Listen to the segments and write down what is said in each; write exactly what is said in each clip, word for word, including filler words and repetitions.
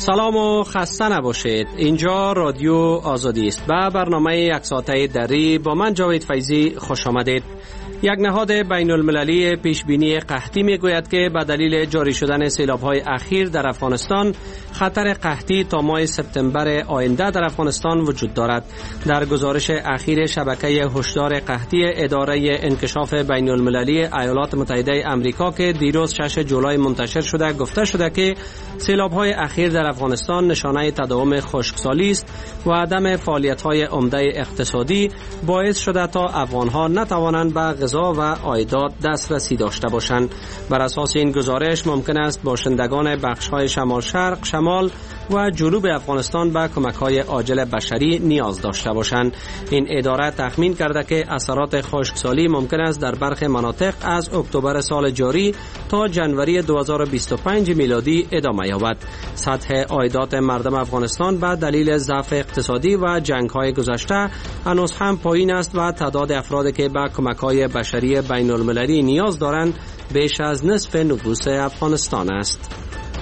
سلام و خسته نباشید. اینجا رادیو آزادی است. به برنامه یک ساعته دری با من جاوید فیضی خوش آمدید. یک نهاد بین المللی پیشبینی قحطی می گوید که به دلیل جاری شدن سیلاب‌های اخیر در افغانستان خطر قحطی تا ماه سپتامبر آینده در افغانستان وجود دارد. در گزارش اخیر شبکه هشدار قحطی اداره انکشاف بین المللی ایالات متحده آمریکا که دیروز شش جولای منتشر شده گفته شده که سیلاب‌های اخیر در افغانستان نشانه تداوم خشکسالی است و عدم فعالیت‌های عمده اقتصادی باعث شده تا افغان‌ها نتوانند به غذا و عایدات دسترسی داشته باشند. بر اساس این گزارش ممکن است باشندگان بخش‌های شمال شرق، شمال و جنوب افغانستان به کمک‌های عاجل بشری نیاز داشته باشند. این اداره تخمین کرده که اثرات خشکسالی ممکن است در برخی مناطق از اکتبر سال جاری تا جنوری دو هزار و بیست و پنج میلادی ادامه یابد. سطح عایدات مردم افغانستان به دلیل ضعف اقتصادی و جنگ‌های گذشته هنوز هم پایین است و تعداد افرادی که به کمک‌های بشری بین المللی نیاز دارند بیش از نصف نفوس افغانستان است.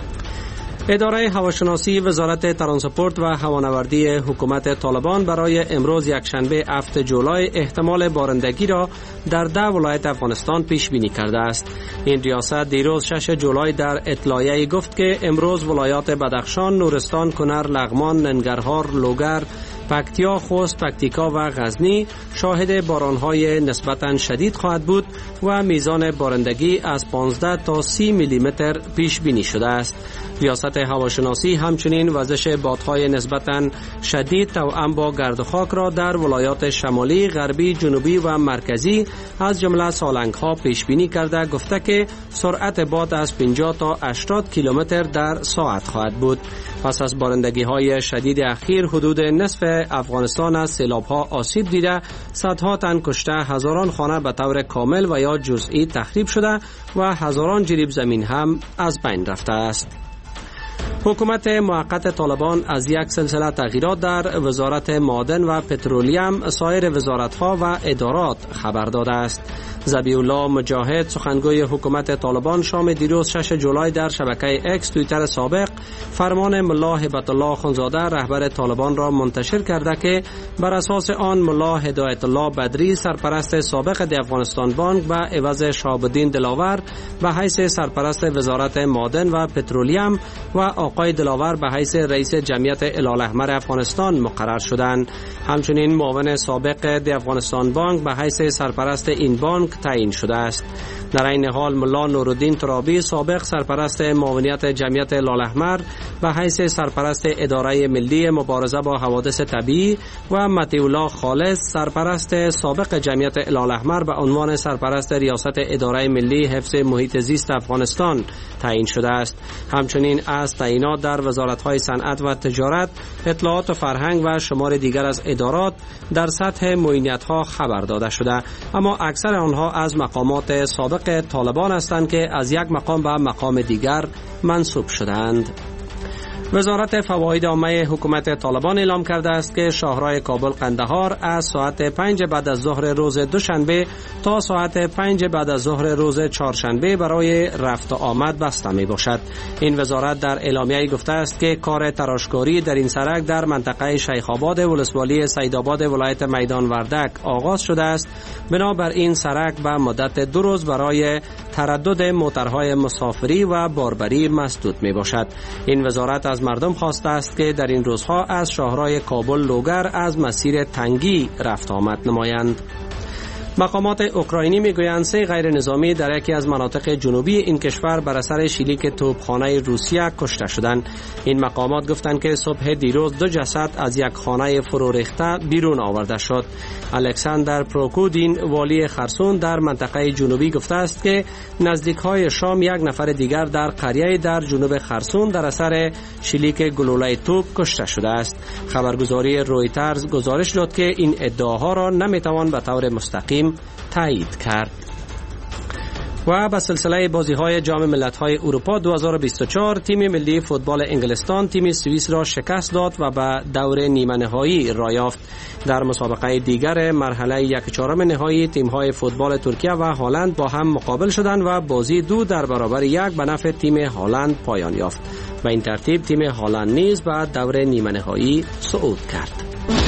اداره هواشناسی وزارت ترانسپورت و هوانوردی حکومت طالبان برای امروز یکشنبه هفتم جولای احتمال بارندگی را در ده ولایت افغانستان پیش بینی کرده است. این ریاست دیروز شش جولای در اطلاعیه گفت که امروز ولایات بدخشان، نورستان، کنر، لغمان، ننگرهار، لوگر، پکتیا، خوست، پکتیکا و غزنی شاهد بارانهای نسبتاً شدید خواهد بود و میزان بارندگی از پانزده تا سی میلی متر پیش بینی شده است. ریاست هواشناسی همچنین وزش بادهای نسبتاً شدید توأم با گرد و خاک را در ولایات شمالی، غربی، جنوبی و مرکزی از جمله سالنگ‌ها پیش بینی کرده گفته که سرعت باد از پنجاه تا هشتاد کیلومتر در ساعت خواهد بود. پس از بارندگی‌های شدید اخیر حدود نصف افغانستان از سیلاب‌ها آسیب دیده، صدها تن کشته، هزاران خانه به طور کامل و یا جزئی تخریب شده و هزاران جریب زمین هم از بین رفته است. حکومت موقت طالبان از یک سلسله تغییرات در وزارت معادن و پترولیم، سایر وزارت‌ها و ادارات خبر داده است. ذبیح الله مجاهد سخنگوی حکومت طالبان شام دیروز شش جولای در شبکه اکس توییتر سابق فرمان ملا هبت الله خونزاده رهبر طالبان را منتشر کرده که بر اساس آن ملا هدایت الله بدری سرپرست سابق د افغانستان بانک به عوض شهاب الدین دلاور به حیث سرپرست وزارت معادن و پترولیم و آقای دلاور به حیث رئیس جمعیت هلال احمر افغانستان مقرر شدند. همچنین معاون سابق د افغانستان بانک به حیث سرپرست این بانک تعیین شده است. در این حال ملا نورالدین ترابی سابق سرپرست معاونیت جمعیت هلال احمر به حیث سرپرست اداره ملی مبارزه با حوادث طبیعی و مطیع الله خالص سرپرست سابق جمعیت هلال احمر به عنوان سرپرست ریاست اداره ملی حفظ محیط زیست افغانستان تعیین شده است. همچنین از تعیینات در وزارت‌های صنعت و تجارت، اطلاعات و فرهنگ و شمار دیگر از ادارات در سطح معینیت‌ها خبر داده شده، اما اکثر آنها از مقامات سابق طالبان هستند که از یک مقام به مقام دیگر منصوب شدند. وزارت فواید عامه حکومت طالبان اعلام کرده است که شاهراه کابل قندهار از ساعت پنج بعد از ظهر روز دوشنبه تا ساعت پنج بعد از ظهر روز چهارشنبه برای رفت و آمد بسته می باشد. این وزارت در اعلامیه گفته است که کار تراشکاری در این سرک در منطقه شیخ آباد ولسوالی سیدآباد ولایت میدان وردک آغاز شده است. بنابر این سرک به مدت دو روز برای تردد موترهای مسافری و باربری مسدود می باشد. این وزارت از مردم خواسته است که در این روزها از شاهراه کابل لوگر از مسیر تنگی رفت آمد نمایند. مقامات اوکراینی میگویند سه غیر نظامی در یکی از مناطق جنوبی این کشور بر اثر شلیک توپخانه روسیه کشته شدند. این مقامات گفتند که صبح دیروز دو جسد از یک خانه فرو ریخته بیرون آورده شد. الکساندر پروکودین والی خرسون در منطقه جنوبی گفته است که نزدیک‌های شام یک نفر دیگر در قریه در جنوب خرسون در اثر شلیک گلوله توپ کشته شده است. خبرگزاری رویترز گزارش داد که این ادعاها را نمیتوان به طور مستقیم تایید کرد. و به سلسله بازی‌های جام ملت‌های اروپا دو هزار و بیست و چهار تیم ملی فوتبال انگلستان تیم سوئیس را شکست داد و به دور نیمه نهایی راه یافت. در مسابقه دیگر مرحله یک چهارم نهایی تیم‌های فوتبال ترکیه و هلند با هم مقابل شدند و بازی دو در برابر یک به نفع تیم هلند پایان یافت و این ترتیب تیم هلند نیز به دور نیمه نهایی صعود کرد.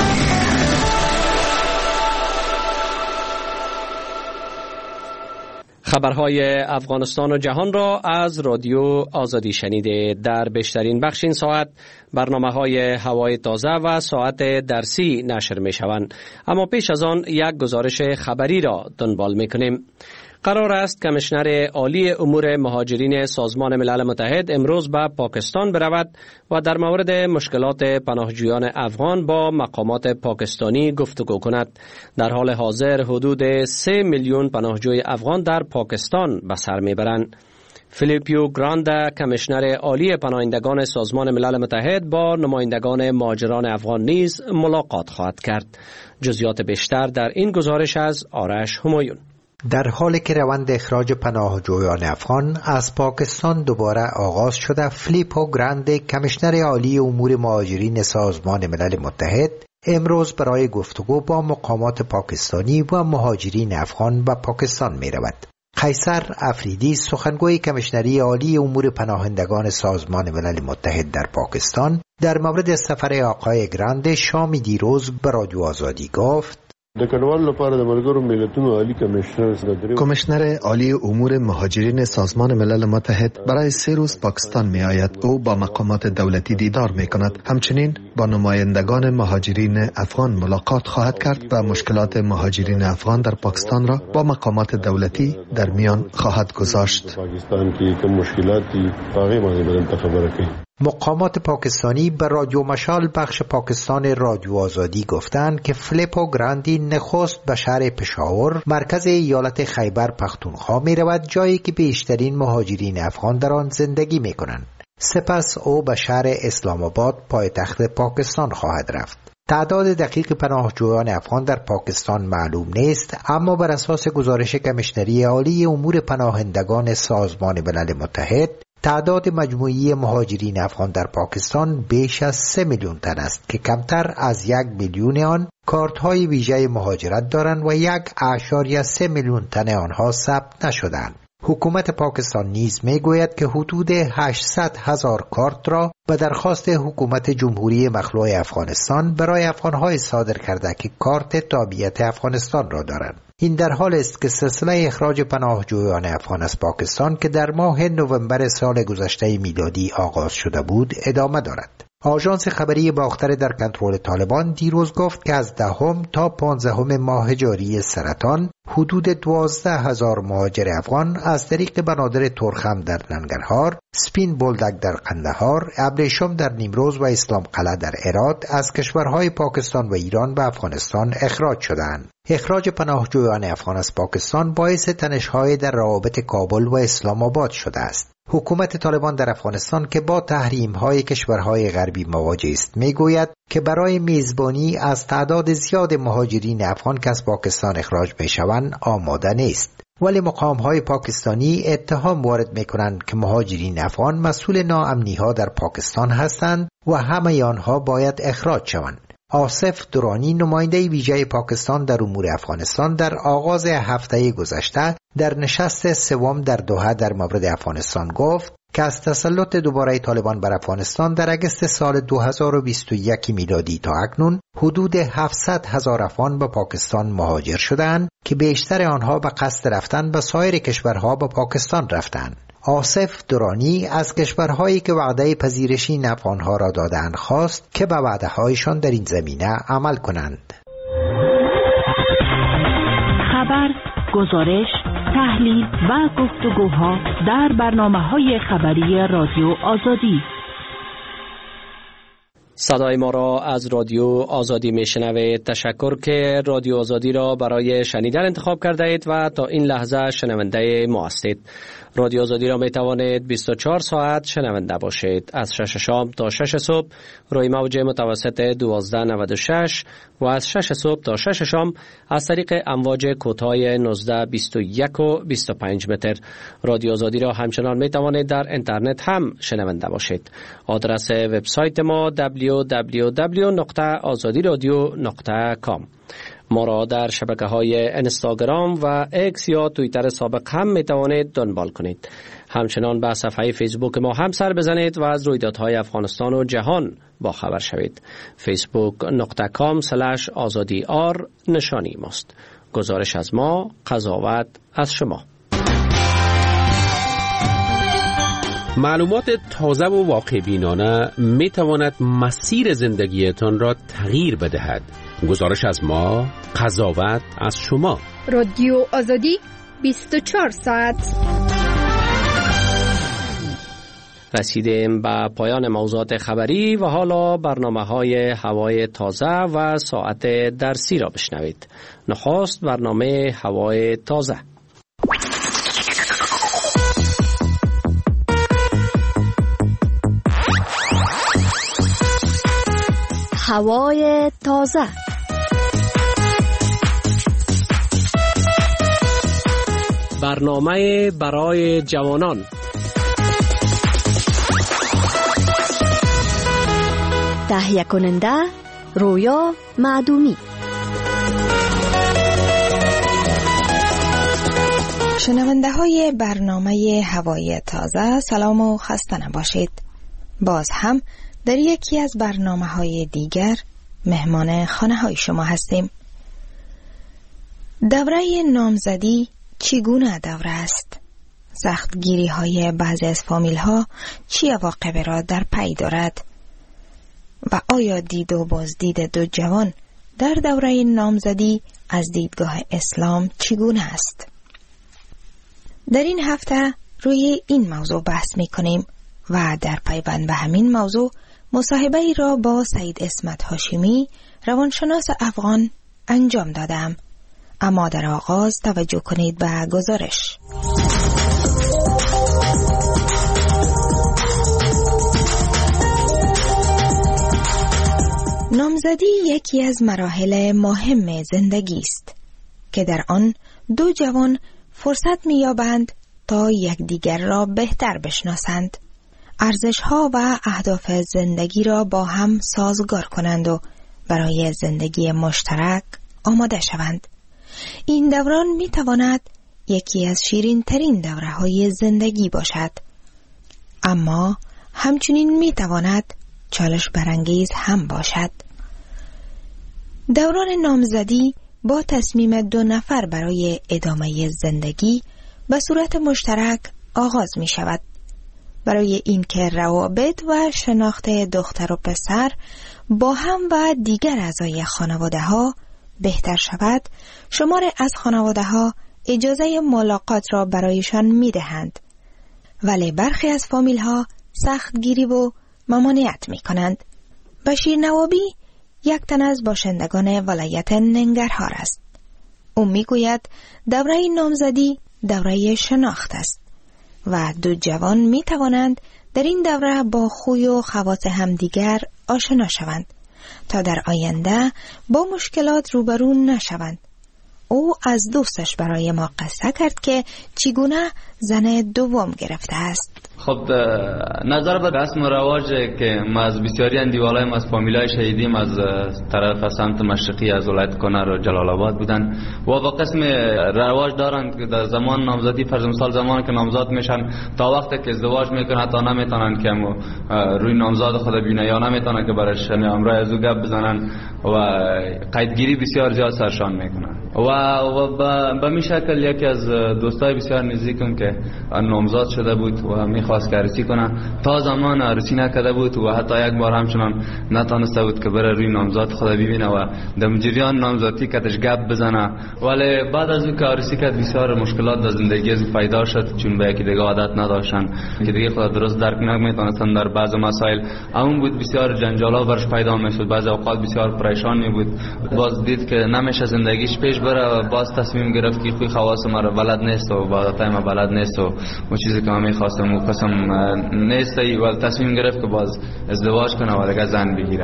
خبرهای افغانستان و جهان را از رادیو آزادی شنیده. در بیشترین بخش این ساعت برنامه‌های هوای تازه و ساعت درسی نشر می‌شوند، اما پیش از آن یک گزارش خبری را دنبال می‌کنیم. قرار است کمیشنر عالی امور مهاجرین سازمان ملل متحد امروز به پاکستان برود و در مورد مشکلات پناهجویان افغان با مقامات پاکستانی گفتگو کند. در حال حاضر حدود سه میلیون پناهجوی افغان در پاکستان به سر میبرند. فیلیپیو گراند، کمیشنر عالی پناهندگان سازمان ملل متحد، با نمایندگان مهاجران افغان نیز ملاقات خواهد کرد. جزئیات بیشتر در این گزارش از آرش همایون. در حالی که روند اخراج پناهجویان افغان از پاکستان دوباره آغاز شده، فیلیپو گراند، کمیشنر عالی امور مهاجرین سازمان ملل متحد، امروز برای گفتگو با مقامات پاکستانی و مهاجرین افغان به پاکستان می رود. قیصر افریدی، سخنگوی کمیشنری عالی امور پناهندگان سازمان ملل متحد در پاکستان، در مورد سفر آقای گراند شام دیروز به رادیو آزادی گفت: کمیشنر عالی امور مهاجرین سازمان ملل متحد برای سه روز پاکستان می آید. او با مقامات دولتی دیدار می کند. همچنین با نمایندگان مهاجرین افغان ملاقات خواهد کرد و مشکلات مهاجرین افغان در پاکستان را با مقامات دولتی در میان خواهد گذاشت. مقامات پاکستانی به رادیو مشال بخش پاکستان رادیو آزادی گفتند که فیلیپو گراندی نخست به شهر پشاور، مرکز ایالت خیبر پختونخوا می رود، جایی که بیشترین مهاجرین افغان در آن زندگی می کنند. سپس او به شهر اسلام آباد، پایتخت پاکستان، خواهد رفت. تعداد دقیق پناهجویان افغان در پاکستان معلوم نیست، اما بر اساس گزارش کمیشنری عالی امور پناهندگان سازمان ملل متحد، تعداد مجموعی مهاجرین افغان در پاکستان بیش از سه میلیون تن است که کمتر از یک میلیون آن کارت‌های ویژه مهاجرت دارند و یک اشاریه سه میلیون تن آنها ثبت نشدند. حکومت پاکستان نیز میگوید که حدود هشتصد هزار کارت را به درخواست حکومت جمهوری مخلوع افغانستان برای افغان‌های صادر کرده که کارت تابعیت افغانستان را دارند. این در حال است که سلسله اخراج پناهجویان افغان از پاکستان که در ماه نوامبر سال گذشته میلادی آغاز شده بود ادامه دارد. آژانس خبری باختر در کنترل طالبان دیروز گفت که از دهم تا پانزدهم ماه جاری سرطان حدود دوازده هزار مهاجر افغان از طریق بنادر ترخم در ننگرهار، سپین بولدک در قندهار، ابریشم در نیمروز و اسلام قلعه در هرات از کشورهای پاکستان و ایران به افغانستان اخراج شدند. اخراج پناهجویان افغان از پاکستان باعث تنش‌های در روابط کابل و اسلام آباد شده است. حکومت طالبان در افغانستان که با تحریم‌های کشورهای غربی مواجه است میگوید که برای میزبانی از تعداد زیاد مهاجرین افغان که از پاکستان اخراج میشوند آماده نیست. ولی مقام‌های پاکستانی اتهام وارد می‌کنند که مهاجرین افغان مسئول ناامنی‌ها در پاکستان هستند و همه آنها باید اخراج شوند. آصف درانی، نماینده ویژه پاکستان در امور افغانستان، در آغاز هفته گذشته در نشست سوم در دوحه در مورد افغانستان گفت که از تسلط دوباره طالبان بر افغانستان در اگست سال دو هزار و بیست و یک میلادی تا اکنون حدود هفتصد هزار افغان به پاکستان مهاجر شدند که بیشتر آنها به قصد رفتن به سایر کشورها به پاکستان رفتند. آصف درانی از کشورهایی که وعده پذیرش این افغانها را دادند خواست که به وعده هایشان در این زمینه عمل کنند. خبر، گزارش، تحلیل و گفتگوها در برنامه‌های خبری رادیو آزادی. صدای ما را از رادیو آزادی میشنوید. تشکر که رادیو آزادی را برای شنیدن انتخاب کرده اید و تا این لحظه شنونده ما هستید. رادیو آزادی را می توانید بیست و چهار ساعت شنونده باشید. از شش شام تا شش صبح روی موج متوسط دوازده نود و شش و از شش صبح تا شش شام از طریق امواج کوتاه نوزده بیست و یک و بیست و پنج متر. رادیو آزادی را همچنان می توانید در اینترنت هم شنونده باشید. آدرس وبسایت ما دبلیو دبلیو دبلیو نقطه آزادی رادیو نقطه کام. ما را در شبکه‌های اینستاگرام و ایکس یا توییتر سابق هم می توانید دنبال کنید. همچنان به صفحه فیسبوک ما هم سر بزنید و از رویدادهای افغانستان و جهان با خبر شوید. فیسبوک نقطه کام سلش آزادی آر نشانی ماست. گزارش از ما، قضاوت از شما. معلومات تازه و واقع بینانه می تواند مسیر زندگیتان را تغییر بدهد. گزارش از ما، قضاوت از شما. رادیو آزادی بیست و چهار ساعت. رسیدیم به پایان موضوعات خبری و حالا برنامه های هوای تازه و ساعت درسی را بشنوید. نخست برنامه هوای تازه. هوای تازه. برنامه برای جوانان. تهیه کننده رویا معدومی. شنونده های برنامه هوای تازه، سلام و خسته نباشید. باز هم در یکی از برنامه های دیگر مهمان خانه های شما هستیم. دوره نامزدی چگونه دوره است؟ سختگیری های بعضی از فامیل ها چی عواقب را در پی دارد؟ و آیا دید و بازدید دو جوان در دوره نامزدی از دیدگاه اسلام چگونه است؟ در این هفته روی این موضوع بحث می کنیم و در پیوند به همین موضوع مصاحبه ای را با سید اسمت هاشمی، روانشناس افغان انجام دادم. اما در آغاز توجه کنید به گزارش. نامزدی یکی از مراحل مهم زندگی است که در آن دو جوان فرصت می‌یابند تا یکدیگر را بهتر بشناسند، ارزش‌ها و اهداف زندگی را با هم سازگار کنند و برای زندگی مشترک آماده شوند. این دوران می‌تواند یکی از شیرین‌ترین دوره‌های زندگی باشد، اما همچنین می‌تواند چالش برانگیز هم باشد. دوران نامزدی با تصمیم دو نفر برای ادامه زندگی به صورت مشترک آغاز می شود. برای اینکه روابط و شناخت دختر و پسر با هم و دیگر اعضای خانواده ها بهتر شود، شمار از خانواده ها اجازه ملاقات را برایشان می دهند، ولی برخی از فامیل ها سخت گیری و ممانعت می کنند. بشیر نوابی یک تن از باشندگان ولایت ننگرهار است. او می گوید دوره نامزدی دوره شناخت است و دو جوان می توانند در این دوره با خوی و خواص همدیگر آشنا شوند تا در آینده با مشکلات روبرو نشوند. او از دوستش برای ما قصه کرد که چگونه زن دوم گرفته است. خب نظر به رسم و رواج که ما از بسیاری اندیوالای ما از فامیلای شهیدیم از طرف سمت مشرقی از ولایت کنر و جلال آباد بودن و با قسم رواج دارند که در زمان نامزدی، فرض مثال زمان که نامزاد میشن تا وقتی که ازدواج میکنن حتی نمیتونن که روی نامزاد خود ببینن یا نمیتونن که برش همراه از او گپ بزنن و قیدگیری بسیار زیاد سرشان میکنن. و به می شکل یکی از دوستای بسیار نزدیکم که نامزد شده بود و میخواست که عروسی کنه، تا زمان عروسی نکرده بود و حتی یک بار همچنان نتانسته بود که بره روی نامزد خود ببینه و در جریان نامزدی کتش گپ بزنه. ولی بعد از اون که عروسی کرد بسیار مشکلات در زندگی از پیدا شد، چون به یکی دیگه عادت نداشتن که دیگه خود درست درک نمیتونستن در بعض مسائل. اون بود بسیار جنجالا برش پیدا میشد، بعضی اوقات بسیار پریشان می بود. باز دید که نمیشه زندگیش پیش بره و باز تصمیم گرفت که خوی خواص ما رو بلد نیست و عادتای ما بلد نیست و اون چیزی که من میخواستم و قسم نیست و تصمیم گرفت که باز ازدواج کنه و دیگه زن بگیره.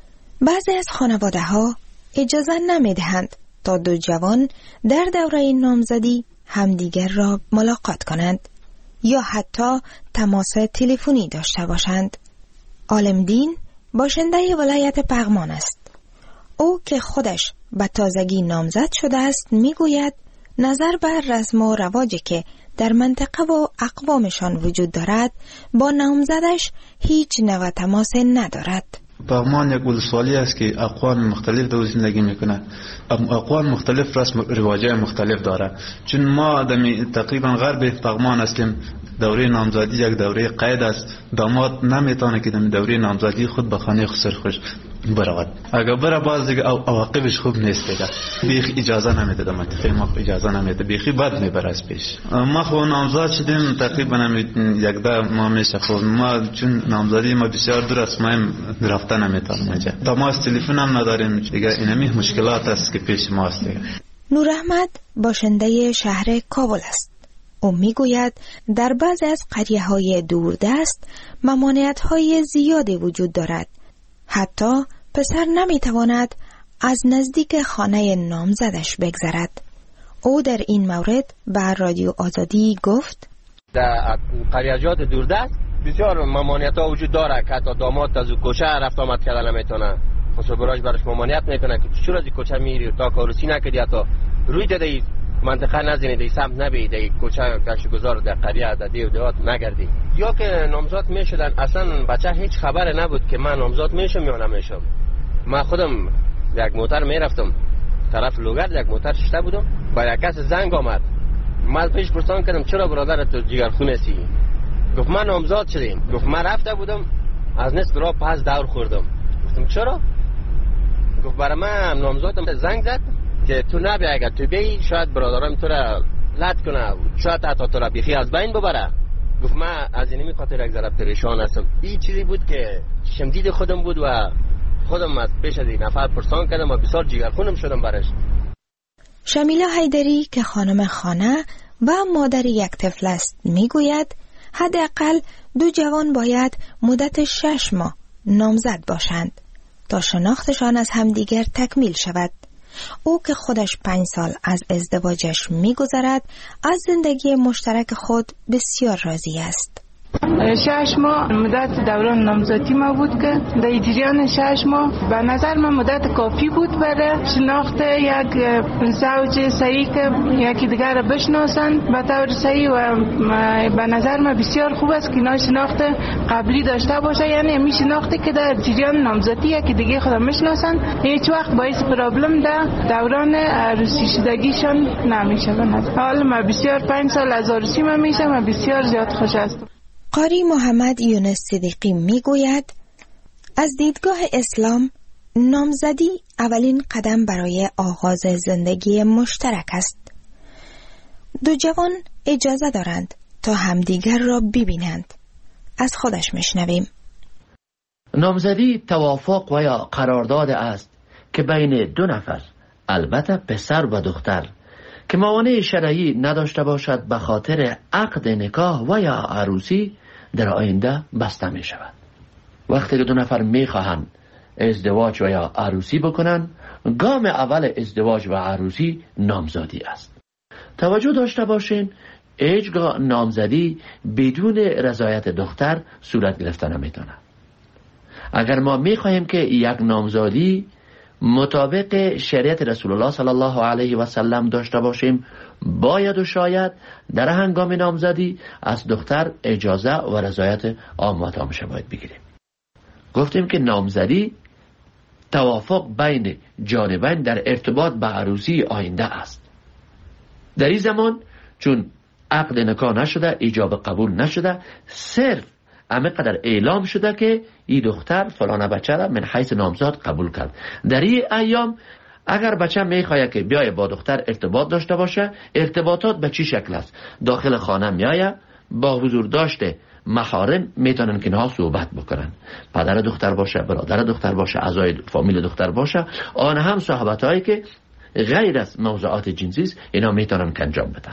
بعضی از خانواده ها اجازه نمیدهند تا دو جوان در دوره نامزدی همدیگر را ملاقات کنند یا حتی تماس تلفنی داشته باشند. عالمدین باشنده ولایت پغمان است. او که خودش به تازگی نامزد شده است میگوید نظر بر رسم و رواجی که در منطقه و اقوامشان وجود دارد با نامزدش هیچ نوع تماس ندارد. پغمان یک ولسوالی است که اقوام مختلف در زندگی میکنه. اقوام مختلف رسم و رواجای مختلف داره. چون ما دمی تقریبا غرب پغمان هستیم، دوره نامزدی یک دوره قید است. داماد نمیتونه که دمی دوره نامزدی خود به خانه خسر خوش برود. اگر بره باز دیگه عواقبش خوب نیست دیگه. بیخ اجازه نمیده، در منطقه ما اجازه نمیده، بیخی بد میبره از پیش. ما خو نامزد شدیم تقریبا یک ده ماه میشه. خب ما چون نامزدی ما بسیار دور است، ما رفته نمیتونیم اینجا. تماس تلفن هم نداریم دیگه. اینمی مشکلات است که پیش ما است دیگه. نور احمد باشنده شهر کابل است. او میگوید در بعضی از قریه های دوردست ممانعت های زیادی وجود دارد. حتی پسر نمیتواند از نزدیک خانه نامزدش بگذرد. او در این مورد به رادیو آزادی گفت در قریه‌جات دوردست بسیار ممانعت ها وجود داره که حتی داماد از کوچه رفت آمد کردن نمیتونه. خصوصا براش براش ممانعت میکنه که چرا از کوچه میری تا کاروسی نکردی، حتی روی دادی منطقه نزینی دی سمت نبی دی کوچه گشتگزار در قریه در دیو دیوات نگردی. یا که نامزد میشدن اصلا بچه هیچ خبر نبود که من نامزد میشم یا نمیشم. من خودم یک موتر میرفتم طرف لوگرد، یک موتر شته بودم، با یک کس زنگ آمد. من پیش پرسان کردم چرا برادر تو جگرخونه سی؟ گفت من نامزد شدیم. گفت من رفته بودم از نصف راه پس دور خوردم. گفتم چرا؟ گفت برای من نامزدم زنگ زد که تو نبی، اگر تو بی شاید برادرم تو را لط کنه، شاید حتی تو را بیخی از بین ببره. گفت من از اینمی خاطر یک ذره پریشان هستم. این چیزی بود که شمدید خودم بود و خودم از پیش از این نفر پرسان کردم و بسیار جگرخونم شدم برش. شمیلا حیدری که خانم خانه و مادر یک طفل است میگوید حداقل دو جوان باید مدت شش ماه نامزد باشند تا شناختشان از همدیگر تکمیل شود. او که خودش پنج سال از ازدواجش میگذرد از زندگی مشترک خود بسیار راضی است. شش ماه مدت دوران نامزدی ما بود که در جریان شش ماه به نظر من مدت کافی بود برای شناخت یک زوج صحیح که یکی دیگر را بشناسند به طور صحیح و به نظر من بسیار خوب است که اینا شناخت قبلی داشته باشه. یعنی می شناختی که در جریان نامزدی یکی دیگه خود میشناسند، هیچ وقت باعث پرابلم در دوران عروسی شدگیشان نمیشه. حالا من بسیار پنج سال از عروسی من میشم و بسیار زیاد خوش هستم. قاری محمد یونس صدیقی میگوید از دیدگاه اسلام نامزدی اولین قدم برای آغاز زندگی مشترک است. دو جوان اجازه دارند تا همدیگر را ببینند. از خودش میشنویم. نامزدی توافق و یا قرارداد است که بین دو نفر، البته پسر و دختر، که موانع شرعی نداشته باشد به خاطر عقد نکاح و یا عروسی در آینده بسته می شود. وقتی که دو نفر می خواهند ازدواج و یا عروسی بکنند، گام اول ازدواج و عروسی نامزدی است. توجه داشته باشین هیچگاه نامزدی بدون رضایت دختر صورت گرفته نمیتونه. اگر ما می خواهیم که یک نامزدی مطابق شریعت رسول الله صلی الله علیه و سلم داشته باشیم، باید و شاید در هنگام نامزدی از دختر اجازه و رضایت عام و تام باید بگیریم. گفتیم که نامزدی توافق بین جانبین در ارتباط به عروسی آینده است. در این زمان چون عقد نکاح نشده، ایجاب قبول نشده، صرف همه قدر اعلام شده که این دختر فلانه بچه را من حیث نامزاد قبول کرد. در این ایام اگر بچه میخواه که بیای با دختر ارتباط داشته باشه، ارتباطات به چی شکل است؟ داخل خانه میایه، با حضور داشته محارم میتونن که نها صحبت بکنن، پدر دختر باشه، برادر دختر باشه، اعضای فامیل دختر باشه، آن هم صحبت هایی که غیر از موضوعات جنسی است، اینا میتونن که انجام بدن.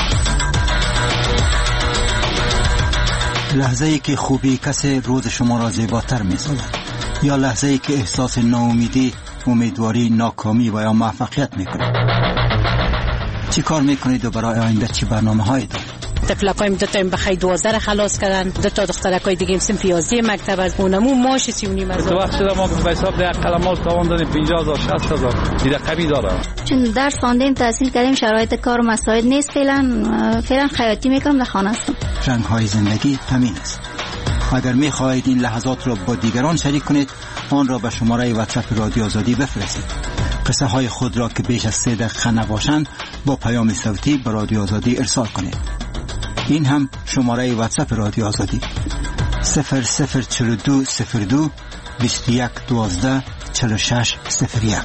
لحظه ای که خوبی کسی روز شما را زیباتر می‌سازد، یا لحظه ای که احساس ناامیدی، امیدواری، ناکامی و یا موفقیت میکنید. چی کار میکنید و برای آینده چی برنامه هایی دارید؟ طفلکایم دو تا بخی دوازده را خلاص کردن، دو تا دخترکای دیگه هم سنف یازده مکتب از اونمو ماش سی و نیم هزار. تو وقت شده ما به حساب ده قلماش تاوان دادیم پنجاه هزار شصت هزار دیده قوی داره. چون درس خواندیم تحصیل کردیم، شرایط کار مساعد نیست، فعلا فعلا خیاطی میکنم، در خانه هستم. رنگ های زندگی همین است. اگر میخواهید این لحظات را با دیگران شریک کنید، آن را به شماره واتساپ رادیو آزادی بفرستید. قصه های خود را که بیش از سه دقیقه نباشند با پیام صوتی به رادیو آزادی ارسال کنید. این هم شماره واتساپ رادیو آزادی صفر صفر چهل و دو صفر دو بیست و یک دوازده چهل و شش صفر یک.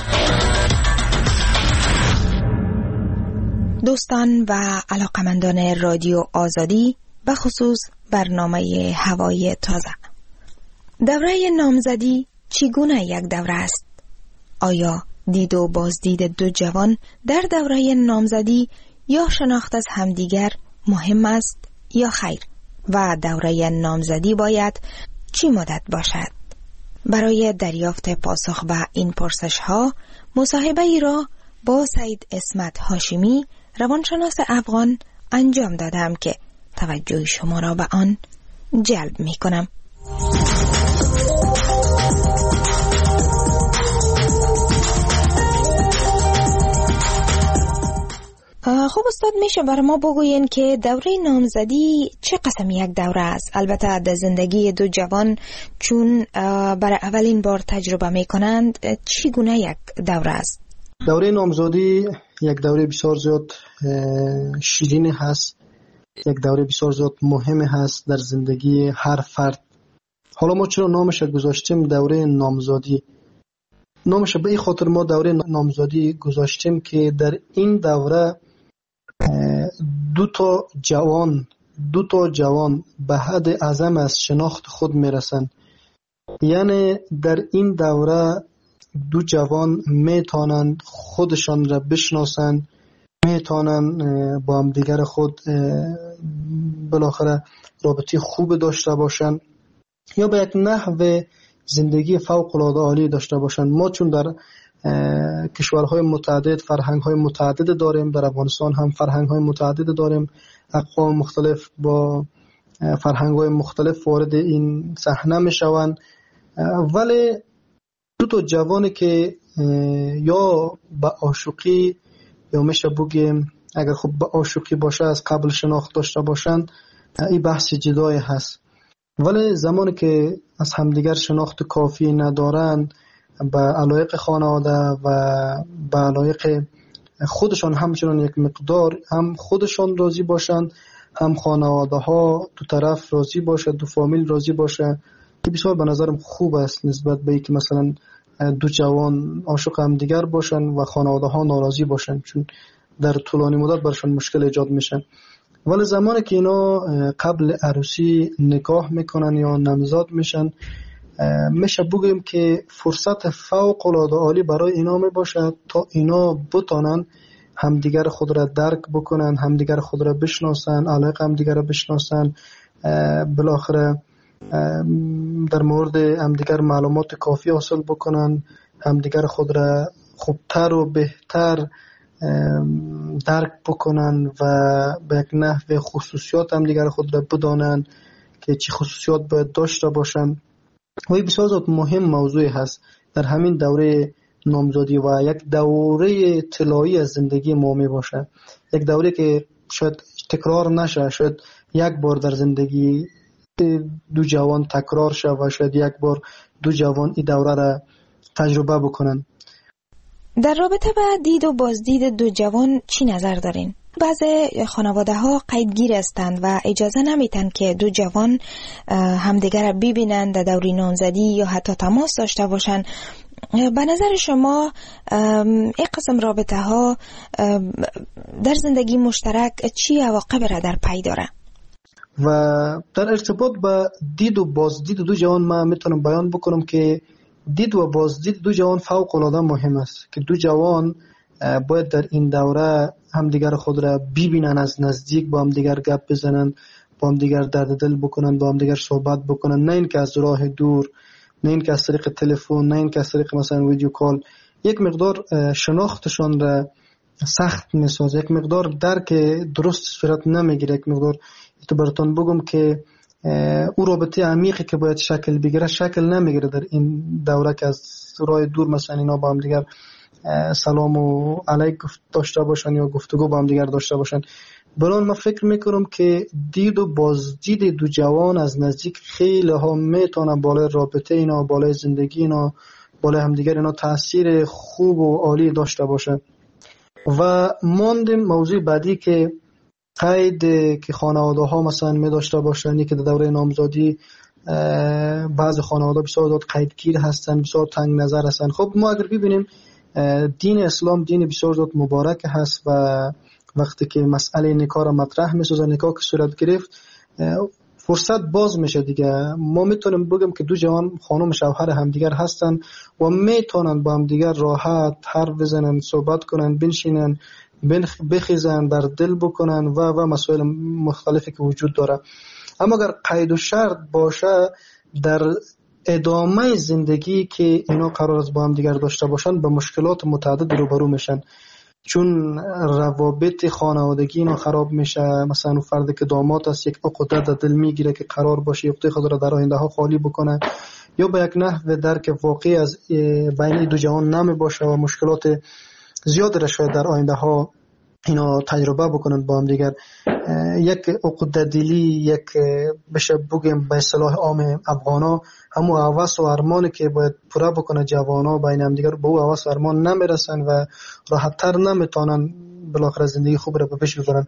دوستان و علاقمندان رادیو آزادی، به خصوص برنامه هوای تازه، دوره نامزدی چگونه یک دوره است؟ آیا دید و بازدید دو جوان در دوره نامزدی یا شناخت از همدیگر مهم است یا خیر؟ و دوره نامزدی باید چی مدت باشد؟ برای دریافت پاسخ به این پرسش ها مصاحبه ای را با سید اسمت هاشمی، روانشناس افغان انجام دادم که توجه شما را به آن جلب می کنم. خب استاد، میشه برای ما بگوین که دوره نامزدی چه قسم یک دوره است؟ البته در زندگی دو جوان چون برای اولین بار تجربه میکنند، چگونه یک دوره است؟ دوره نامزدی یک دوره بسیار زیاد شیرین هست، یک دوره بسیار زیاد مهم هست در زندگی هر فرد. حالا ما چرا نامش گذاشتیم دوره نامزدی؟ نامش به این خاطر ما دوره نامزدی گذاشتیم که در این دوره دو تا جوان دو تا جوان به حد اعظم از شناخت خود میرسن. یعنی در این دوره دو جوان میتونن خودشان را بشناسن، میتونن با هم دیگر خود بالاخره رابطه خوب داشته باشن یا به یک نحو زندگی فوق العاده عالی داشته باشن. ما چون در کشورهای متعدد فرهنگ‌های متعدد داریم، در افغانستان هم فرهنگ‌های متعدد داریم، اقوام مختلف با فرهنگ‌های مختلف وارد این صحنه میشوند، ولی دو تا جوانی که یا به عاشقی یا میشه بگیم اگر خب به عاشقی باشه از قبل شناخت داشته باشند، این بحث جدای هست. ولی زمانی که از همدیگر شناخت کافی ندارن، به علایق خانواده و به علایق خودشان همچنان یک مقدار هم خودشان راضی باشند، هم خانواده ها دو طرف راضی باشه، دو فامیل راضی باشه، که بسیار به نظرم خوب است نسبت به اینکه مثلا دو جوان عاشق هم دیگر باشن و خانواده ها ناراضی باشن، چون در طولانی مدت برشان مشکل ایجاد میشه. ولی زمانی که اینا قبل عروسی نکاح میکنن یا نامزاد میشن، میشه بگیم که فرصت فوق العاده عالی برای اینا میباشه تا اینا بتونن همدیگر خود را درک بکنن، همدیگر خود را بشناسن، علاقه همدیگر را بشناسن، بالاخره در مورد همدیگر معلومات کافی حاصل بکنن، همدیگر خود را خوبتر و بهتر درک بکنن و به یک نحو خصوصیات همدیگر خود را بدانن که چی خصوصیات باید داشته باشن. و این بسیار مهم موضوع هست در همین دوره نامزدی و یک دوره طلایی از زندگی ما می باشه، یک دوره که شاید تکرار نشه، شاید یک بار در زندگی دو جوان تکرار شه و شاید یک بار دو جوان این دوره را تجربه بکنن. در رابطه با دید و بازدید دو جوان چی نظر دارین؟ بعضی خانواده ها قیدگیر هستند و اجازه نمیتن که دو جوان همدیگر را ببینند در دوره نامزدی یا حتی تماس داشته باشند. به نظر شما این قسم رابطه ها در زندگی مشترک چی عواقب را در پی داره؟ و در ارتباط با دید و بازدید دو جوان من میتونم بیان بکنم که دید و بازدید دو جوان فوق العاده مهم است که دو جوان باید در این دوره همدیگر خود را ببینن، از نزدیک با همدیگر گپ بزنن، با همدیگر درد دل بکنن، با همدیگر صحبت بکنن، نه اینکه از راه دور، نه اینکه از طریق تلفن، نه اینکه از طریق مثلا ویدیو کال. یک مقدار شناختشان را سخت میسازه، یک مقدار درک درست صورت نمیگیره، یک مقدار تو براتون بگم که او رابطه عمیقی که باید شکل بگیره شکل نمیگیره در این دوره که از راه دور مثلا اینا با هم دیگر سلام و علیک داشته باشن یا گفتگو با هم دیگر داشته باشن. برای من فکر میکنم که دید و بازدید دو جوان از نزدیک خیلی ها میتونه بالای رابطه اینا، بالای زندگی اینا، بالای همدیگر اینا تاثیر خوب و عالی داشته باشه. و ماندیم موضوع بعدی که قید که خانواده ها مثلا می داشته باشند که در دوره نامزدی بعض خانواده بسیار زیاد قیدگیر هستن، بسیار تنگ نظر هستن. خب ما اگر ببینیم دین اسلام دین بسیار زیاد مبارک هست و وقتی که مسئله نکاح را مطرح می‌سازه، نکاح که صورت گرفت فرصت باز میشه دیگه. ما میتونیم بگم که دو جوان خانم شوهر همدیگر هستن و میتونن با همدیگر راحت حرف بزنن، صحبت کنن، بنشینن، بخیزن، در دل بکنن و و مسائل مختلفی که وجود داره. اما اگر قید و شرط باشه در ادامه زندگی که اینا قرار است با هم دیگر داشته باشن به مشکلات متعدد روبرو میشن، چون روابط خانوادگی اینا خراب میشه. مثلا فردی که داماد است یک عقده در دل میگیره که قرار باشه عقده خود را در آینده ها خالی بکنه، یا به یک نحو درک واقعی از بین دو جوان نمی باشه و مشکلات زیاد را شاید در آینده ها اینا تجربه بکنن با هم دیگر. یک عقده دلی، یک بشه بگیم به اصطلاح عام افغانا همون هوس و ارمانی که باید پوره بکنه جوانا بین هم دیگر به او هوس و ارمان نمیرسن و راحت تر نمیتونن بالاخره زندگی خوب را به پیش ببرن.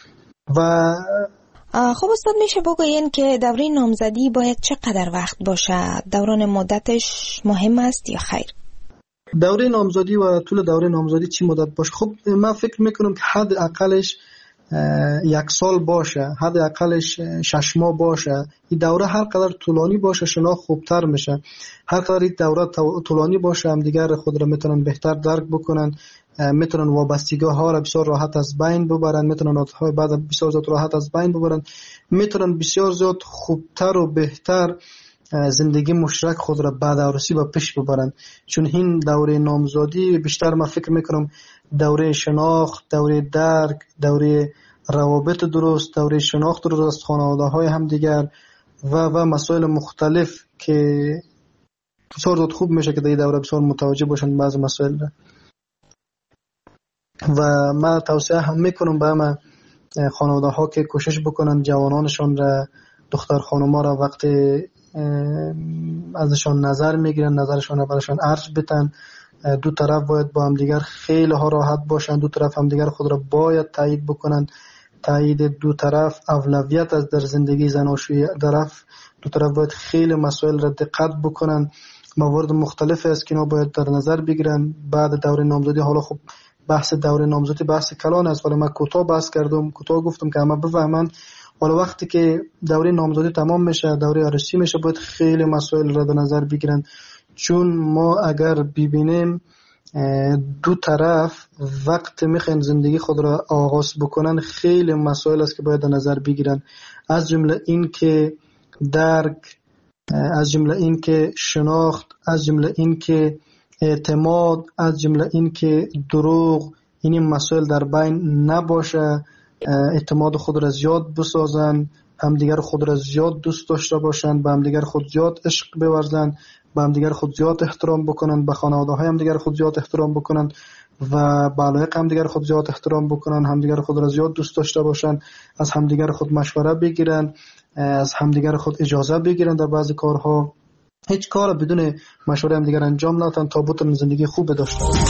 و خب استاد میشه بگوین که دوره نامزدی باید چقدر وقت باشه؟ دوران مدتش مهم است یا خیر؟ دوره نامزدی و طول دوره نامزدی چی مدت باشه؟ خب من فکر میکنم که حد اقلش یک سال باشه، حد اقلش شش ماه باشه. این دوره هر قدر طولانی باشه شناخت خوبتر میشه، هر قدر این دوره طولانی باشه هم دیگر خود را میتونن بهتر درک بکنن، میتونن وابستگی ها را بسیار راحت از بین ببرن، میتونن عادت های بعد بسیار زیاد راحت از بین ببرن، میتونن بسیار زیاد خوبتر و بهتر زندگی مشترک خود را بعد عروسی با پیش ببرن. چون این دوره نامزدی بیشتر من فکر میکنم دوره شناخت، دوره درک، دوره روابط درست، دوره شناخت درست خانواده های هم دیگر و و مسائل مختلف که بسیار زیاد خوب میشه که در این دوره بسیار متوجه باشن بعض مسائل را. و من توصیه هم میکنم به همه خانواده ها که کوشش بکنن جوانانشان را، دختر خانوما را وقتی ازشان نظر میگیرن نظرشان را برشان عرض بتن. دو طرف باید با هم دیگر خیلی ها راحت باشن، دو طرف هم دیگر خود را باید تایید بکنن. تایید دو طرف اولویت از در زندگی زناشویی طرف. دو طرف باید خیلی مسائل را دقت بکنن، موارد مختلف است که اینا باید در نظر بگیرن بعد دوره نامزدی. حالا خب بحث دوره نامزدی بحث کلان است ولی من کوتاه بحث کردم، کوتاه گفتم که همه بفهمن. حالا وقتی که دوره نامزدی تمام میشه، دوره عروسی میشه، باید خیلی مسائل را در نظر بگیرن. چون ما اگر ببینیم دو طرف وقت میخواین زندگی خود را آغاز بکنن خیلی مسائل است که باید در نظر بگیرن، از جمله این که درک، از جمله این که شناخت، از جمله این که اعتماد، از جمله این که دروغ، این مسائل در بین نباشه. اعتماد خود را زیاد بسازن، همدیگر خود را زیاد دوست داشته باشن، به همدیگر خود زیاد عشق بورزن، به همدیگر خود زیاد احترام بکنن، به خانواده های همدیگر خود زیاد احترام بکنن و به علایق همدیگر خود زیاد احترام بکنن، همدیگر خود را زیاد دوست داشته باشن، از همدیگر خود مشوره بگیرن، از همدیگر خود اجازه بگیرن در بعضی کارها هیچ کار بدون مشوره هم دیگر انجام ندادن تا بتونن زندگی خوب داشته باشن.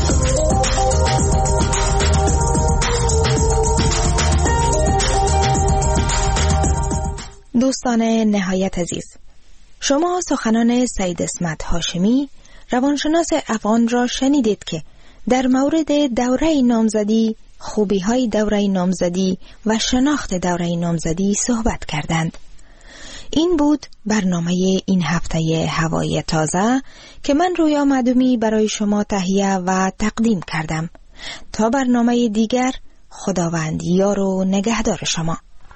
دوستان نهایت عزیز، شما سخنان سید اسمت هاشمی روانشناس افغان را شنیدید که در مورد دوره نامزدی، خوبی های دوره نامزدی و شناخت دوره نامزدی صحبت کردند. این بود برنامه این هفته هوای تازه که من رویا مدومی برای شما تهیه و تقدیم کردم. تا برنامه دیگر، خداوند یار و نگهدار شما.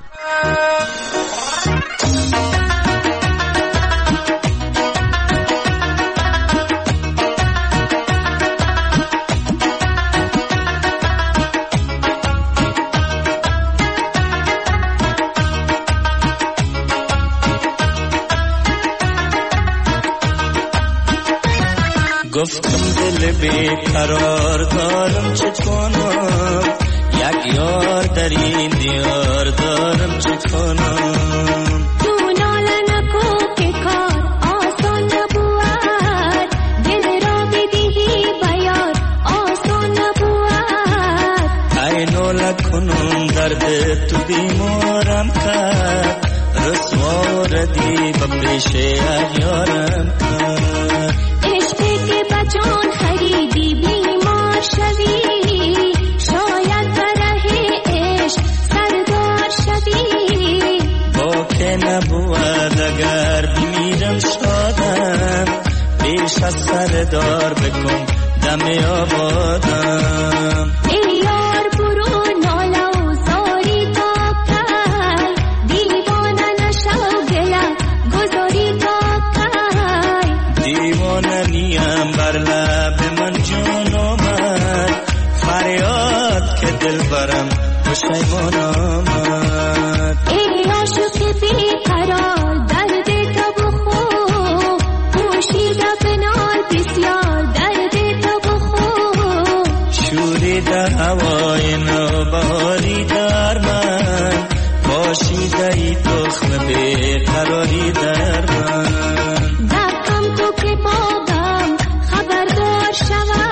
گفتم دل بیقرار دارم چه کنم، یک یار در این دیار دارم چه کنم. تو ناله نکو که کار آسان نبود، دل را بدهی بیار آسان نبود. ای ناله کنم درد تو بیمارم کرد، رسوا ردی به پیش یارم کرد. جان خریدی بیمار شوی، شاید برای عشق سردار شوی. با که نبود اگر بمیرم شادم، پیش از سردار بکن دم آبادم. ای یار برو ناله و زاری تا کی، دیوانه نشو گله گذاری تا کی. دیوانه نیم بر لب من جان آمد، فریاد که دل برم پشیمان آمد. ای عاشق بیقرار درد تو بخو، پوشیده بنال بسیار درد تو بخو. شوریده هوای نوبهاری در من، پاشیده ای تخم بیقراری در من. دقم تو که بابم خبردار شوه،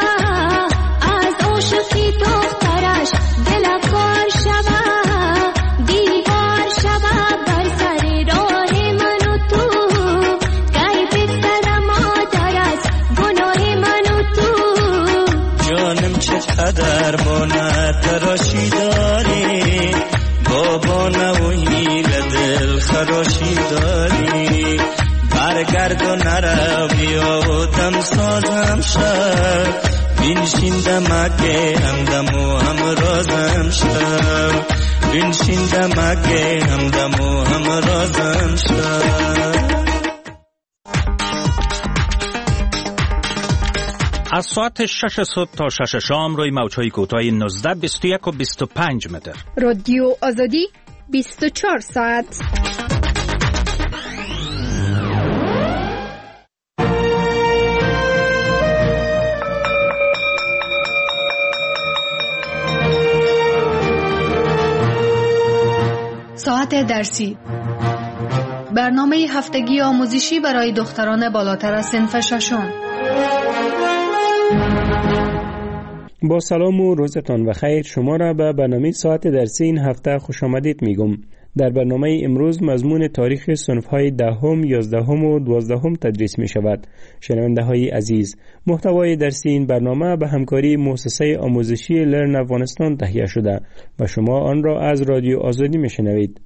از عاشقی دخترش دلکار شوه. دیوار شوه بر سر راه من و تو، گی بگذر مادر از گناه من و تو. جانم چقدر بانه تراشی داری، بابا نوهی لدل خراشی داری. برگرد و نرو بیا و دم سازم شد، بینشین دمکه همدم و همرازم شد. بینشین دمکه همدم و همرازم شد. از ساعت شش صبح تا شش شام روی موج‌های کوتاه نوزده، بیست و یک و بیست و پنج متر. رادیو آزادی بیست و چهار ساعت. ساعت درسی، برنامه هفتگی آموزشی برای دختران بالاتر از صنف ششم. با سلام و روزتان بخیر. شما را به برنامه ساعت درسی این هفته خوش آمدید میگم. در برنامه امروز مضمون تاریخ صنف‌های دهم، یازدهم و دوازدهم تدریس می شود. شنونده های عزیز، محتوای درسی این برنامه به همکاری مؤسسه آموزشی لرن افغانستان تهیه شده و شما آن را از رادیو آزادی می شنوید.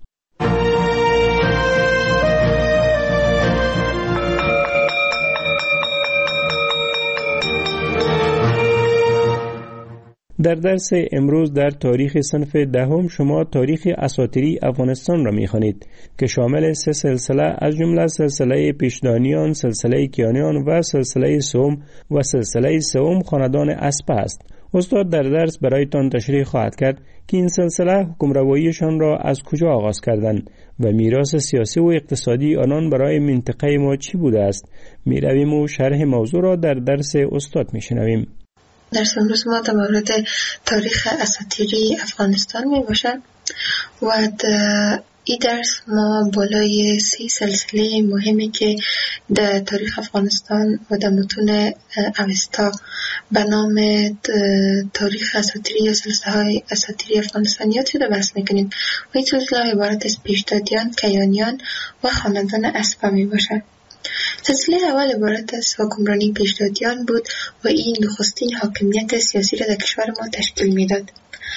در درس امروز در تاریخ صنف دهم شما تاریخ اساطیری افغانستان را می‌خوانید که شامل سه سلسله از جمله سلسله پیشدانیان، سلسله کیانیان و سلسله سوم و سلسله سوم خاندان اسپه است. استاد در درس برایتان تشریح خواهد کرد که این سلسله حکمرواییشان را از کجا آغاز کردند و میراث سیاسی و اقتصادی آنان برای منطقه ما چی بوده است. می‌رویم و شرح موضوع را در درس استاد می‌شنویم. درس امروز ما در مورد تاریخ اساطیری افغانستان می باشد و این درس ما بالای سی سلسله مهمی که در تاریخ افغانستان و در متون اوستا به نام تاریخ اساطیری یا سلسله های اساطیری افغانستانیات شده بحث میکنیم و این سلسله عبارت از پیشدادیان، کیانیان و خاندان اسپا می باشد. سلسله اول عبارت از حکمرانی پیشدادیان بود و این نخستین حاکمیت سیاسی را در کشور ما تشکیل میداد.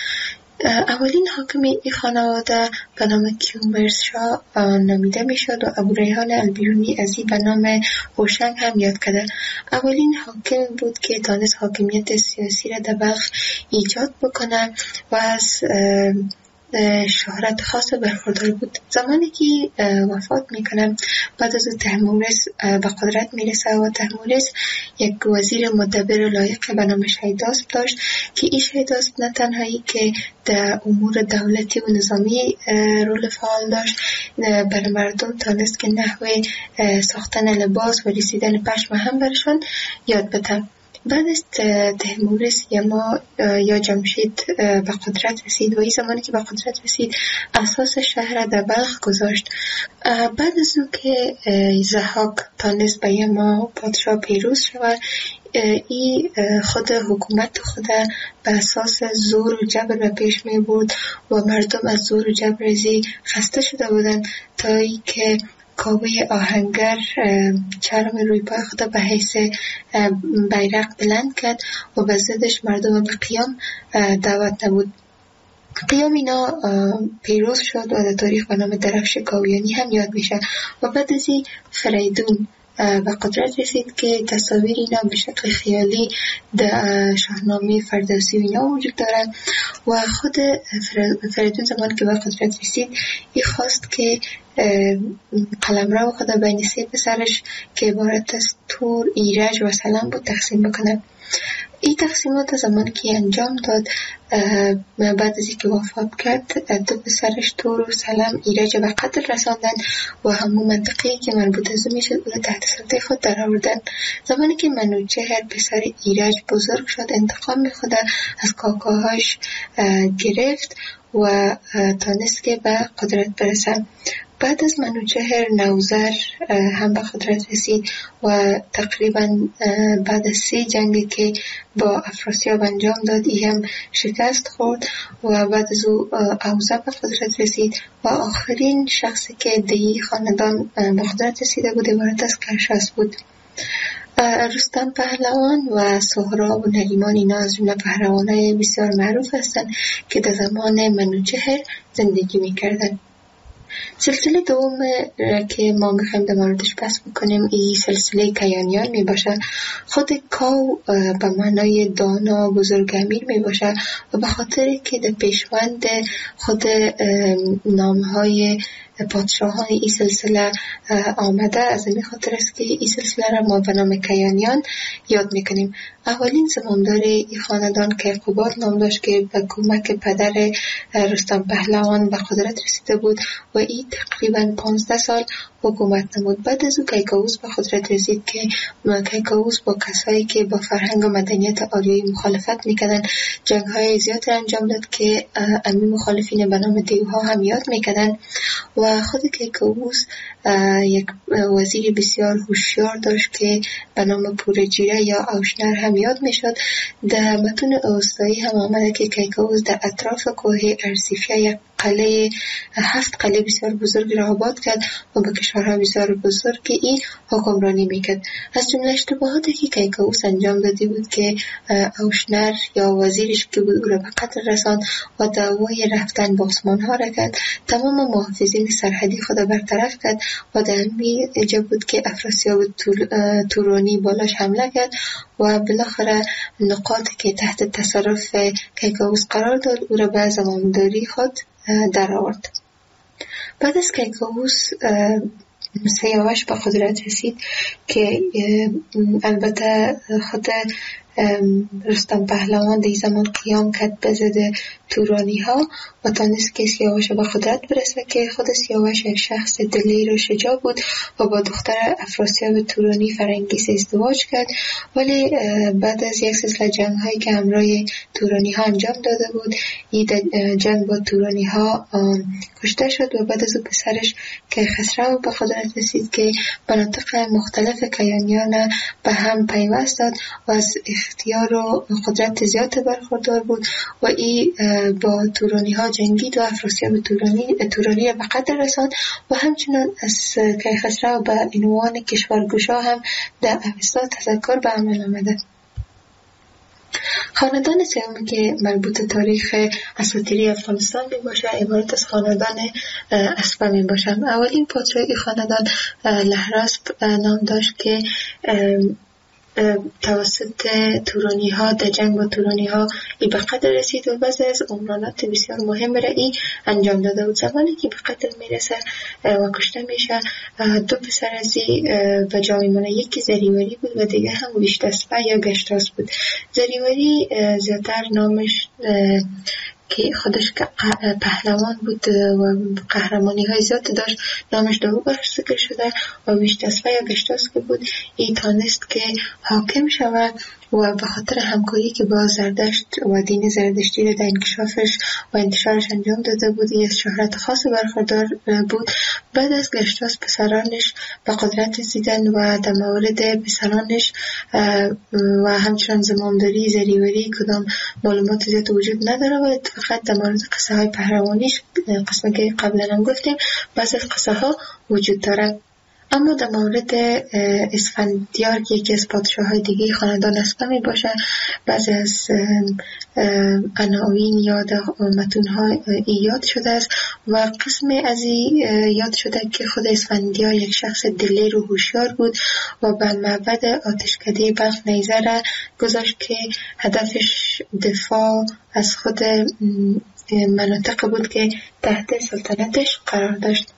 اولین حاکم این خانواده به نام کیومرث شاه نامیده میشد و ابو ریحان البیرونی از این به نام هوشنگ هم یاد کرده. اولین حاکم بود که تانست حاکمیت سیاسی را در بلخ ایجاد بکنه و از شهرت خاص برخوردار بود. زمانی که وفات میکنه بعد از تحمورس به قدرت میرسه و تحمورس یک وزیر مدبر لایق به نام شیداسپ داشت که این شیداسپ نه تنهایی که در امور دولتی و نظامی رول فعال داشت، بر مردم تانست که نحوه ساختن لباس و رسیدن پشم هم برشان یاد بده. بعد از تحمورس یما یا جمشید به قدرت رسید و این زمانی که به قدرت رسید اساس شهر در بلخ گذاشت. بعد از اون که ضحاک تانست به یما پادشاه پیروز شود، این خود حکومت خود به اساس زور و جبر به پیش می بود و مردم از زور و جبر ازی خسته شده بودند تا ای که کاوه آهنگر چرم روی پای خود به حیث بیرق بلند کرد و به ضدش مردم به قیام دعوت نمود. قیام اینا پیروز شد و در تاریخ به نام درفش کاویانی هم یاد میشه و بعد از این فریدون به قدرت رسید که تصاویر اینا به شکل خیالی در شاهنامه فردوسی و اینا وجود دارن و خود فریدون زمان که به قدرت رسید این خواست که قلمرو خود بین سه پسرش که عبارت از تور، ایرج و سلم بود تقسیم بکنه. این تقسیمات زمانی که انجام داد بعد از اینکه وفات کرد دو پسرش تور و سلم ایرج به قتل رساندن و همون منطقه‌ای که مربوط از میشد اون تحت سلطه خود در آوردن. زمانی که منوچهر پسر ایرج بزرگ شد انتقام خود از کاکاهاش گرفت و تانست که به قدرت برسه. بعد از منوچهر نوذر هم به قدرت رسید و تقریبا بعد از سه جنگی که با افراسیاب انجام داد ای هم شکست خورد و بعد از او اوزه به قدرت رسید و آخرین شخصی که دی خاندان به قدرت رسیده بود عبارت از کرشاس بود. رستم پهلوان و سهراب و نریمان اینا از جمله پهلوانای بسیار معروف هستند که در زمان منوچهر زندگی می‌کردند. سلسله دوم که ما میخوایم در موردش بحث میکنیم این سلسله کیانیان میباشه. خود کاو به معنای دانا بزرگ امیر میباشه و به خاطر که در پیشوند خود نامهای پادشاهان این سلسله آمده از این خاطر است که این سلسله را ما به نام کیانیان یاد میکنیم. اولین زماندار این خاندان کیقوباد نام داشت که به کمک پدر رستم پهلوان به قدرت رسیده بود و این تقریبا پانزده سال حکومت نمود. بعد از او کیکاووس به قدرت رسید که کیکاووس با کسایی که با فرهنگ و مدنیت آریایی مخالفت میکردن جنگ‌های زیاد انجام داد که امی مخالفین به نام دیوها هم یاد میکردن و خود کیکاووس یک وزیر بسیار هوشیار داشت که به نام پورجیره یا اوشنر هم یاد میشد. در متون اوستایی هم آمده که کیکاووس در اطراف کوه ارسیفیا یک قلعه هفت قلعه بسیار بزرگ را آباد کرد و به کشورها بسیار بزرگی این حکمرانی میکرد. از جمله اشتباهاتی که کیکاووس انجام داده بود که اوشنر یا وزیرش که بود او را به قتل رساند و دعوای رفتن به عثمان ها را کرد. تمام محافظین سرحدی خود برطرف کرد و در همین جا بود که افراسیاب تورانی بالاش حمله کرد و بالاخره نقاطی که تحت تصرف کیکاووس قرار داد او را به زمامداری خود در آورد. بعد از کیکاووس سیاوش به قدرت رسید که البته خود رستم پهلوان در زمان قیام کرد به ضد تورانی ها و تانست که سیاوش به قدرت برسه که خود سیاوش یک شخص دلیر و شجاع بود و با دختر افراسیاب تورانی فرنگیس ازدواج کرد، ولی بعد از یک سلسله جنگ هایی که همراه تورانی ها انجام داده بود این جنگ با تورانی ها کشته شد و بعد از او پسرش کیخسرو به قدرت رسید که مناطق مختلف کیانیان به هم پیوست داد و از اختیار و قدرت زیاد برخوردار بود و این با تورانی ها جنگید و افراسیاب تورانی تورانی به قتل رساند و همچنان از کیخسرو به عنوان کشورگشا هم در اوستا تذکر به عمل آمده. خاندان سومی که مربوط تاریخ اساطیری افغانستان می باشه عبارت از خاندان اسپا می باشه. اولین پادشاه خاندان لهراسپ نام داشت که توسط تورانی ها در جنگ با تورانی ها ای به قتل رسید و بعضی از عمرانات بسیار مهم را ای انجام داده بود. زمانی که به قتل میرسه و کشته میشه دو پسر از ای به جا میمونه، یکی زریوری بود و دیگه هم ویشتاسپا یا گشتاس بود. زریوری زیادتر نامش که خودش پهلوان بود و قهرمانی های زیاد داشت نامش دو برش ذکر شده و ویشتاسپا یا گشتاس که بود ای تانست که حاکم شود و به خاطر همکاری که با زردشت و دین زردشتی را در انکشافش و انتشارش انجام داده بود ای از شهرت خاص برخوردار بود. بعد از گشتاس پسرانش به قدرت رسیدن و در مورد پسرانش و همچنان زمامداری زریوری کدام معلومات زیاد وجود نداره و فقط در مورد قصه های پهلوانیش قسمه که قبلا هم گفتیم بعض از قصه ها وجود داره. اما در مورد اسفندیار که یکی از پادشاه های دیگه خاندان اسپا می باشه بعضی از عناوین یا متون ها یاد شده است و قسم از یاد شده که خود اسفندیار یک شخص دلیر و هوشیار بود و به معبد آتشکده بلخ نیزه را گذاشت که هدفش دفاع از خود مناطق بود که تحت سلطنتش قرار داشت.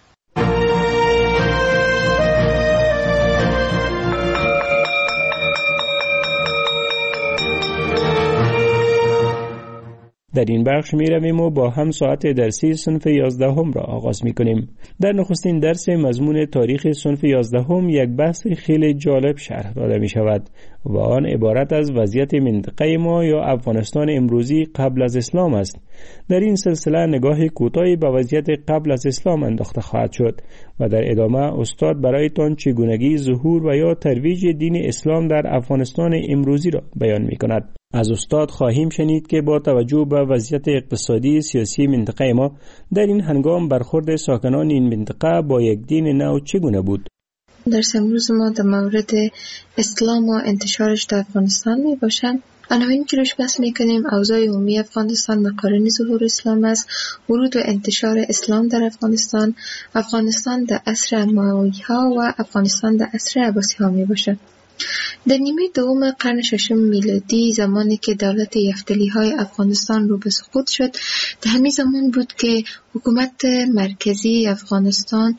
در این بخش می رویم و با هم ساعت درسی صنف یازدهم را آغاز می کنیم. در نخستین درس مضمون تاریخ صنف یازدهم یک بحث خیلی جالب شرح داده می شود و آن عبارت از وضعیت منطقه ما یا افغانستان امروزی قبل از اسلام است. در این سلسله نگاه کوتاهی به وضعیت قبل از اسلام انداخته خواهد شد و در ادامه استاد برایتان چگونگی ظهور و یا ترویج دین اسلام در افغانستان امروزی را بیان می کند. از استاد خواهیم شنید که با توجه به وضعیت اقتصادی سیاسی منطقه ما در این هنگام برخورد ساکنان این منطقه با یک دین نو چگونه بود. درس امروز ما در مورد اسلام و انتشارش در افغانستان می باشم. عناوینی که روش بحث میکنیم اوضاع عمومی افغانستان مقارن ظهور اسلام است، ورود و انتشار اسلام در افغانستان، افغانستان در عصر اموی ها و افغانستان در عصر عباسی ها می باشه. در نیمه دوم قرن ششم میلادی زمانی که دولت یفتلی های افغانستان رو به سقوط شد در همین زمان بود که حکومت مرکزی افغانستان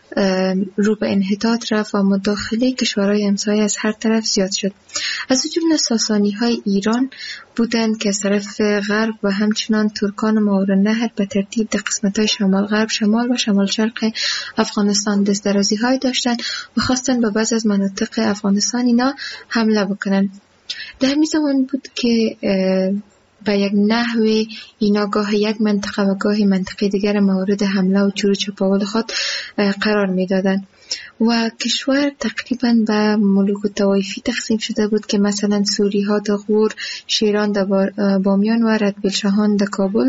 رو به انحطاط رفت و مداخله کشورهای همسایه از هر طرف زیاد شد. از جمله ساسانی های ایران بودند که از طرف غرب و همچنان ترکان ماورالنهر به ترتیب در قسمت های شمال غرب شمال و شمال شرق افغانستان دست درازی های داشتند و خواستند به بعض از مناطق افغانستان اینا حمله بکنن. در همین زمان بود که به یک نحو اینا گاه یک منطقه و گاه منطقه دیگر مورد حمله و چور چپاول خود قرار می دادن و کشور تقریبا به ملوک و طوایفی تقسیم شده بود که مثلا سوری ها در غور، شیران در بامیان و ردبیل شاهان در کابل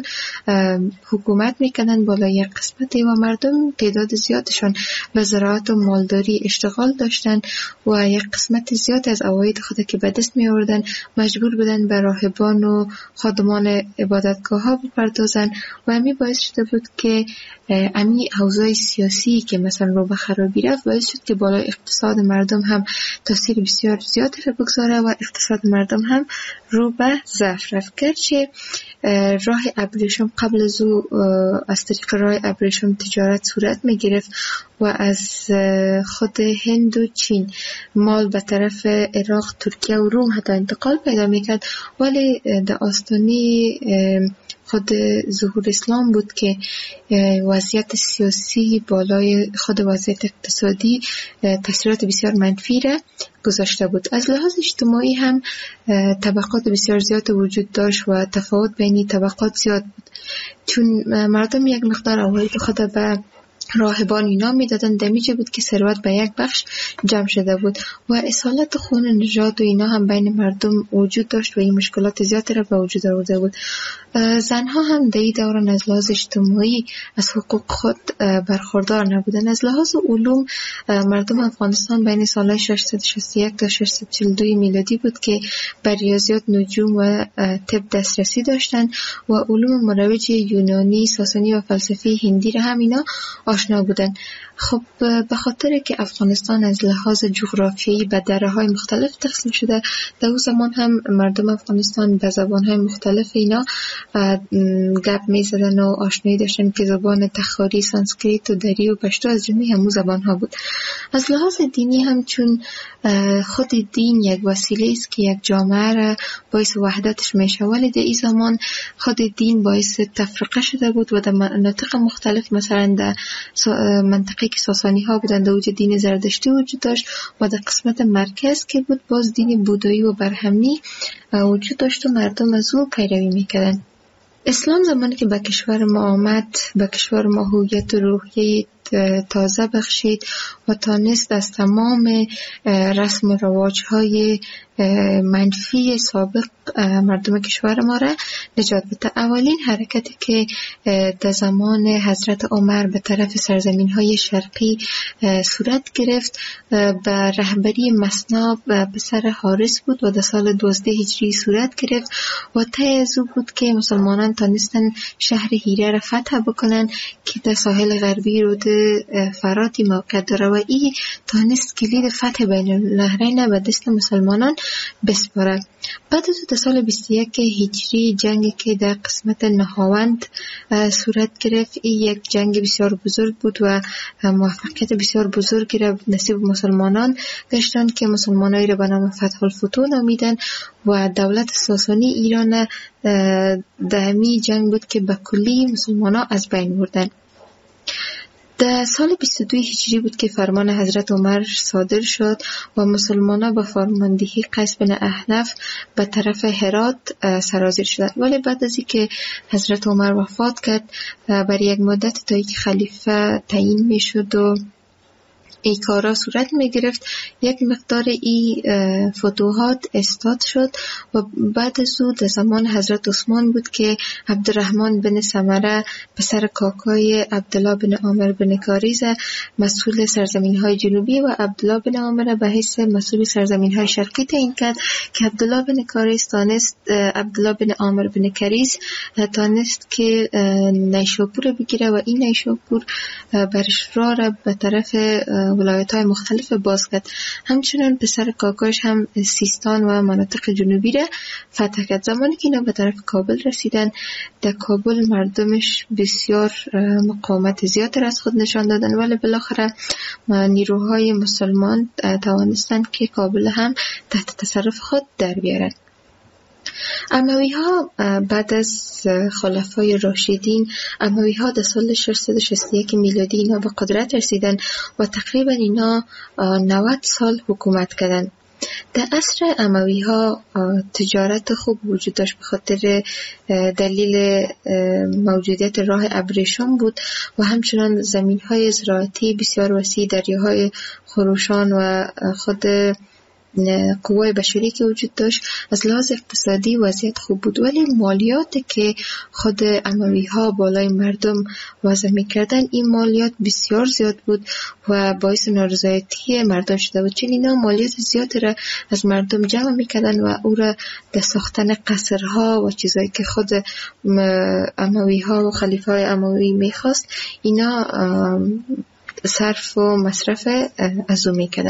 حکومت میکنن بالای یک قسمتی و مردم تعداد زیادشان به زراعت و مالداری اشتغال داشتن و یک قسمت زیاد از عواید خود که به دست می آوردن مجبور بودن به راهبان و خادمان عبادتگاه ها بپردازن و همی باعث شده بود که امی اوضاع سیاسی که مثلا رو به خرابی رفت باعث شد که بالا اقتصاد مردم هم تاثیر بسیار زیادی را بگذاره و اقتصاد مردم هم رو به ضعف رفت. گرچه راه ابریشم قبل از او از طریق راه ابریشم تجارت صورت می گرفت و از خود هند و چین مال به طرف عراق، ترکیه و روم حتی انتقال پیدا می کرد، ولی در آستانه خود ظهور اسلام بود که وضعیت سیاسی بالای خود وضعیت اقتصادی تاثیرات بسیار منفی را گذاشته بود. از لحاظ اجتماعی هم طبقات بسیار زیاد وجود داشت و تفاوت بین طبقات زیاد بود، چون مردم یک مقدار اوایل خود به راهبان اینا میدادن، دمیجه بود که ثروت به یک بخش جمع شده بود و اصالت خون نژاد و اینا هم بین مردم وجود داشت و این مشکلات زیادی را به وجود آورده بود. زنها هم در این دوران از لحاظ اجتماعی از حقوق خود برخوردار نبودن. از لحاظ علوم مردم افغانستان بین سال ششصد و شصت و یک تا ششصد و چهل و دو میلادی بود که بر ریاضیات، نجوم و طب دسترسی داشتن و علوم مروج یونانی، ساسانی و فلسفه هندی را هم اینا آشنا بودن. خب به خاطر که افغانستان از لحاظ جغرافیایی به دره‌های مختلف تقسیم شده، در اون زمان هم مردم افغانستان به زبان‌های مختلف اینا گپ می‌زدن و آشنایی داشتن که زبان تخاری، سانسکریت و دری و پشتو از جمله همون زبان‌ها بود. از لحاظ دینی هم چون خود دین یک وسیله است که یک جامعه را باعث وحدتش میشه، ولی در این زمان خود دین باعث تفرقه شده بود و در مناطق مختلف، مثلا در منطقه که ساسانی ها بودند در وجود دین زردشتی وجود داشت و در قسمت مرکز که بود باز دین بودایی و برهمنی وجود داشت و مردم از او پیروی میکردن. اسلام زمانی که به کشور ما آمد، به کشور ما هویت و روحیه تازه بخشید و تانست از تمام رسم و رواج‌های منفی سابق مردم کشور ما را نجات بده. اولین حرکتی که در زمان حضرت عمر به طرف سرزمین‌های شرقی صورت گرفت به رهبری مثنی پسر حارث بود و در سال دوازده هجری صورت گرفت و طی از او بود که مسلمانان تانستن شهر هیره را فتح بکنن که در ساحل غربی رود فراتی موقع داره و این تانست کلید فتح بین النهرین به دست مسلمانان بسپاره. بعد از در سال بیست و یک هجری جنگی که در قسمت نهاوند صورت گرفت، این یک جنگ بسیار بزرگ بود و موفقیت بسیار بزرگی را نصیب مسلمانان گشتند که مسلمانایی را به نام فتح الفتوح نامیدن و دولت ساسانی ایران در همین جنگ بود که به کلی مسلمانان از بین بردن. در سال بیست و دو هجری بود که فرمان حضرت عمر صادر شد و مسلمانان با فرماندهی قیس بن احنف به طرف هرات سرازیر شدند. ولی بعد از اینکه حضرت عمر وفات کرد برای یک مدت تا اینکه خلیفه تعیین میشد و ای کارا صورت می گرفت، یک مقدار ای فتوحات استاد شد و بعد از او در زمان حضرت عثمان بود که عبدالرحمن بن سمره پسر کاکای عبدالله بن عامر بن کاریز مسئول سرزمین های جنوبی و عبدالله بن عامر به حیث مسئول سرزمین های شرقی تعیین کرد که عبدالله بن کاریز تانست عبدالله بن عامر بن کاریز تانست که نیشاپور بگیره و این نیشاپور برش را را به طرف ولایت های مختلف باز کرد. همچنان پسر کاکاش هم سیستان و مناطق جنوبی را فتح کرد. زمانی که اینا به طرف کابل رسیدن، در کابل مردمش بسیار مقاومت زیاد را از خود نشان دادن، ولی بالاخره نیروهای مسلمان توانستند که کابل هم تحت تصرف خود در بیارن. اموی ها بعد از خلفای راشدین، اموی ها در سال ششصد و شصت و یک میلادی اینا به قدرت رسیدن و تقریبا اینا نود سال حکومت کردن. در عصر اموی ها تجارت خوب وجود داشت به خاطر دلیل موجودیت راه ابریشم بود و همچنان زمین های زراعتی بسیار وسیع، دریاهای خروشان و خود قوای بشری که وجود داشت. از لحاظ اقتصادی وضعیت خوب بود، ولی مالیاتی که خود اموی ها بالای مردم وضع میکردن، این مالیات بسیار زیاد بود و باعث نارضایتی مردم شده بود، چون اینا مالیات زیاد را از مردم جمع میکردن و او را در ساختن قصرها و چیزایی که خود اموی ها و خلیفه های اموی میخواست اینا صرف و مصرف از او میکردن.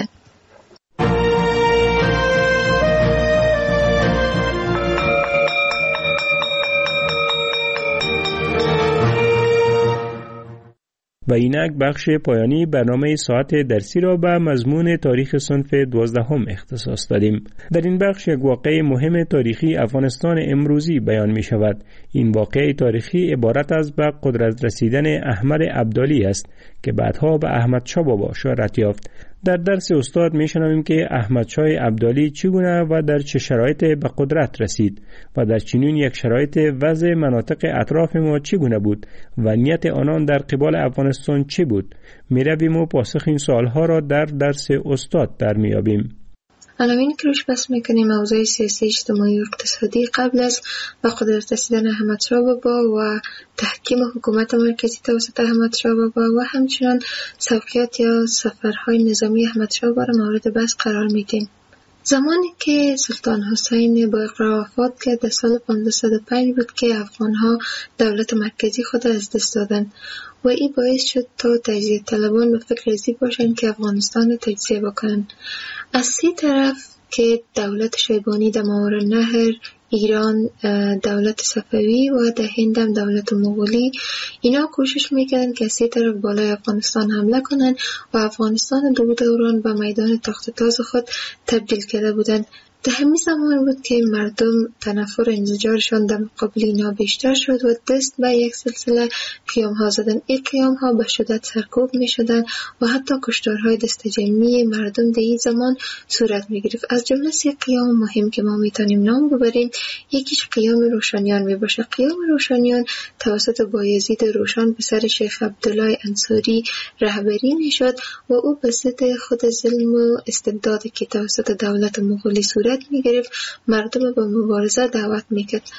و اینک بخش پایانی برنامه ساعت درسی را به مضمون تاریخ صنف دوازدهم اختصاص دادیم. در این بخش یک واقعه مهم تاریخی افغانستان امروزی بیان می شود. این واقعه تاریخی عبارت از به قدرت رسیدن احمد ابدالی است که بعدها به احمدشاه بابا شهرت یافت. در درس استاد میشنویم که احمدشاه ابدالی چگونه و در چه شرایط به قدرت رسید و در چنین یک شرایط وضع مناطق اطراف ما چگونه بود و نیت آنان در قبال افغانستان چه بود. میرویم و پاسخ این سوالها را در درس استاد در میابیم. عناوینی که روش بحث میکنیم اوضاع سیاسی، اجتماعی و اقتصادی قبل از به قدرت رسیدن احمدشاه بابا و تحکیم حکومت مرکزی توسط احمدشاه بابا و همچنان سوقیات یا سفرهای نظامی احمدشاه بابا را مورد بحث قرار میدیم. زمانی که سلطان حسین با اقرار وفات کرد در سال پانزده صد و پنج بود که افغانها دولت مرکزی خود از دست دادند و این باعث شد تا تجزیه طلبان به فکر ازی باشند که افغانستان را تجزیه بکنند. از سی طرف که دولت شیبانی در ماوراءالنهر، ایران دولت صفوی و در هند هم دولت مغولی، اینا کوشش میکردن که از سی طرف بالای افغانستان حمله کنن و افغانستان دو دوران به میدان تخت تاز خود تبدیل کرده بودند. در همین زمان بود که مردم تنفر و انزجارشان در مقابل اینا بیشتر شد و دست به یک سلسله قیام ها زدن. این قیام ها به شدت سرکوب می شدن و حتی کشتارهای دست جمعی مردم در این زمان صورت می گرفت. از جمله سی قیام مهم که ما می تانیم نام ببریم، یکیش قیام روشنیان می باشه. قیام روشنیان توسط بایزید روشن پسر شیخ عبدالله انصاری رهبری می شد و او به ضد خود ظلم و استبدادی که توسط دولت مغولی صورت می گرفت مردم به مبارزه دعوت می کرد.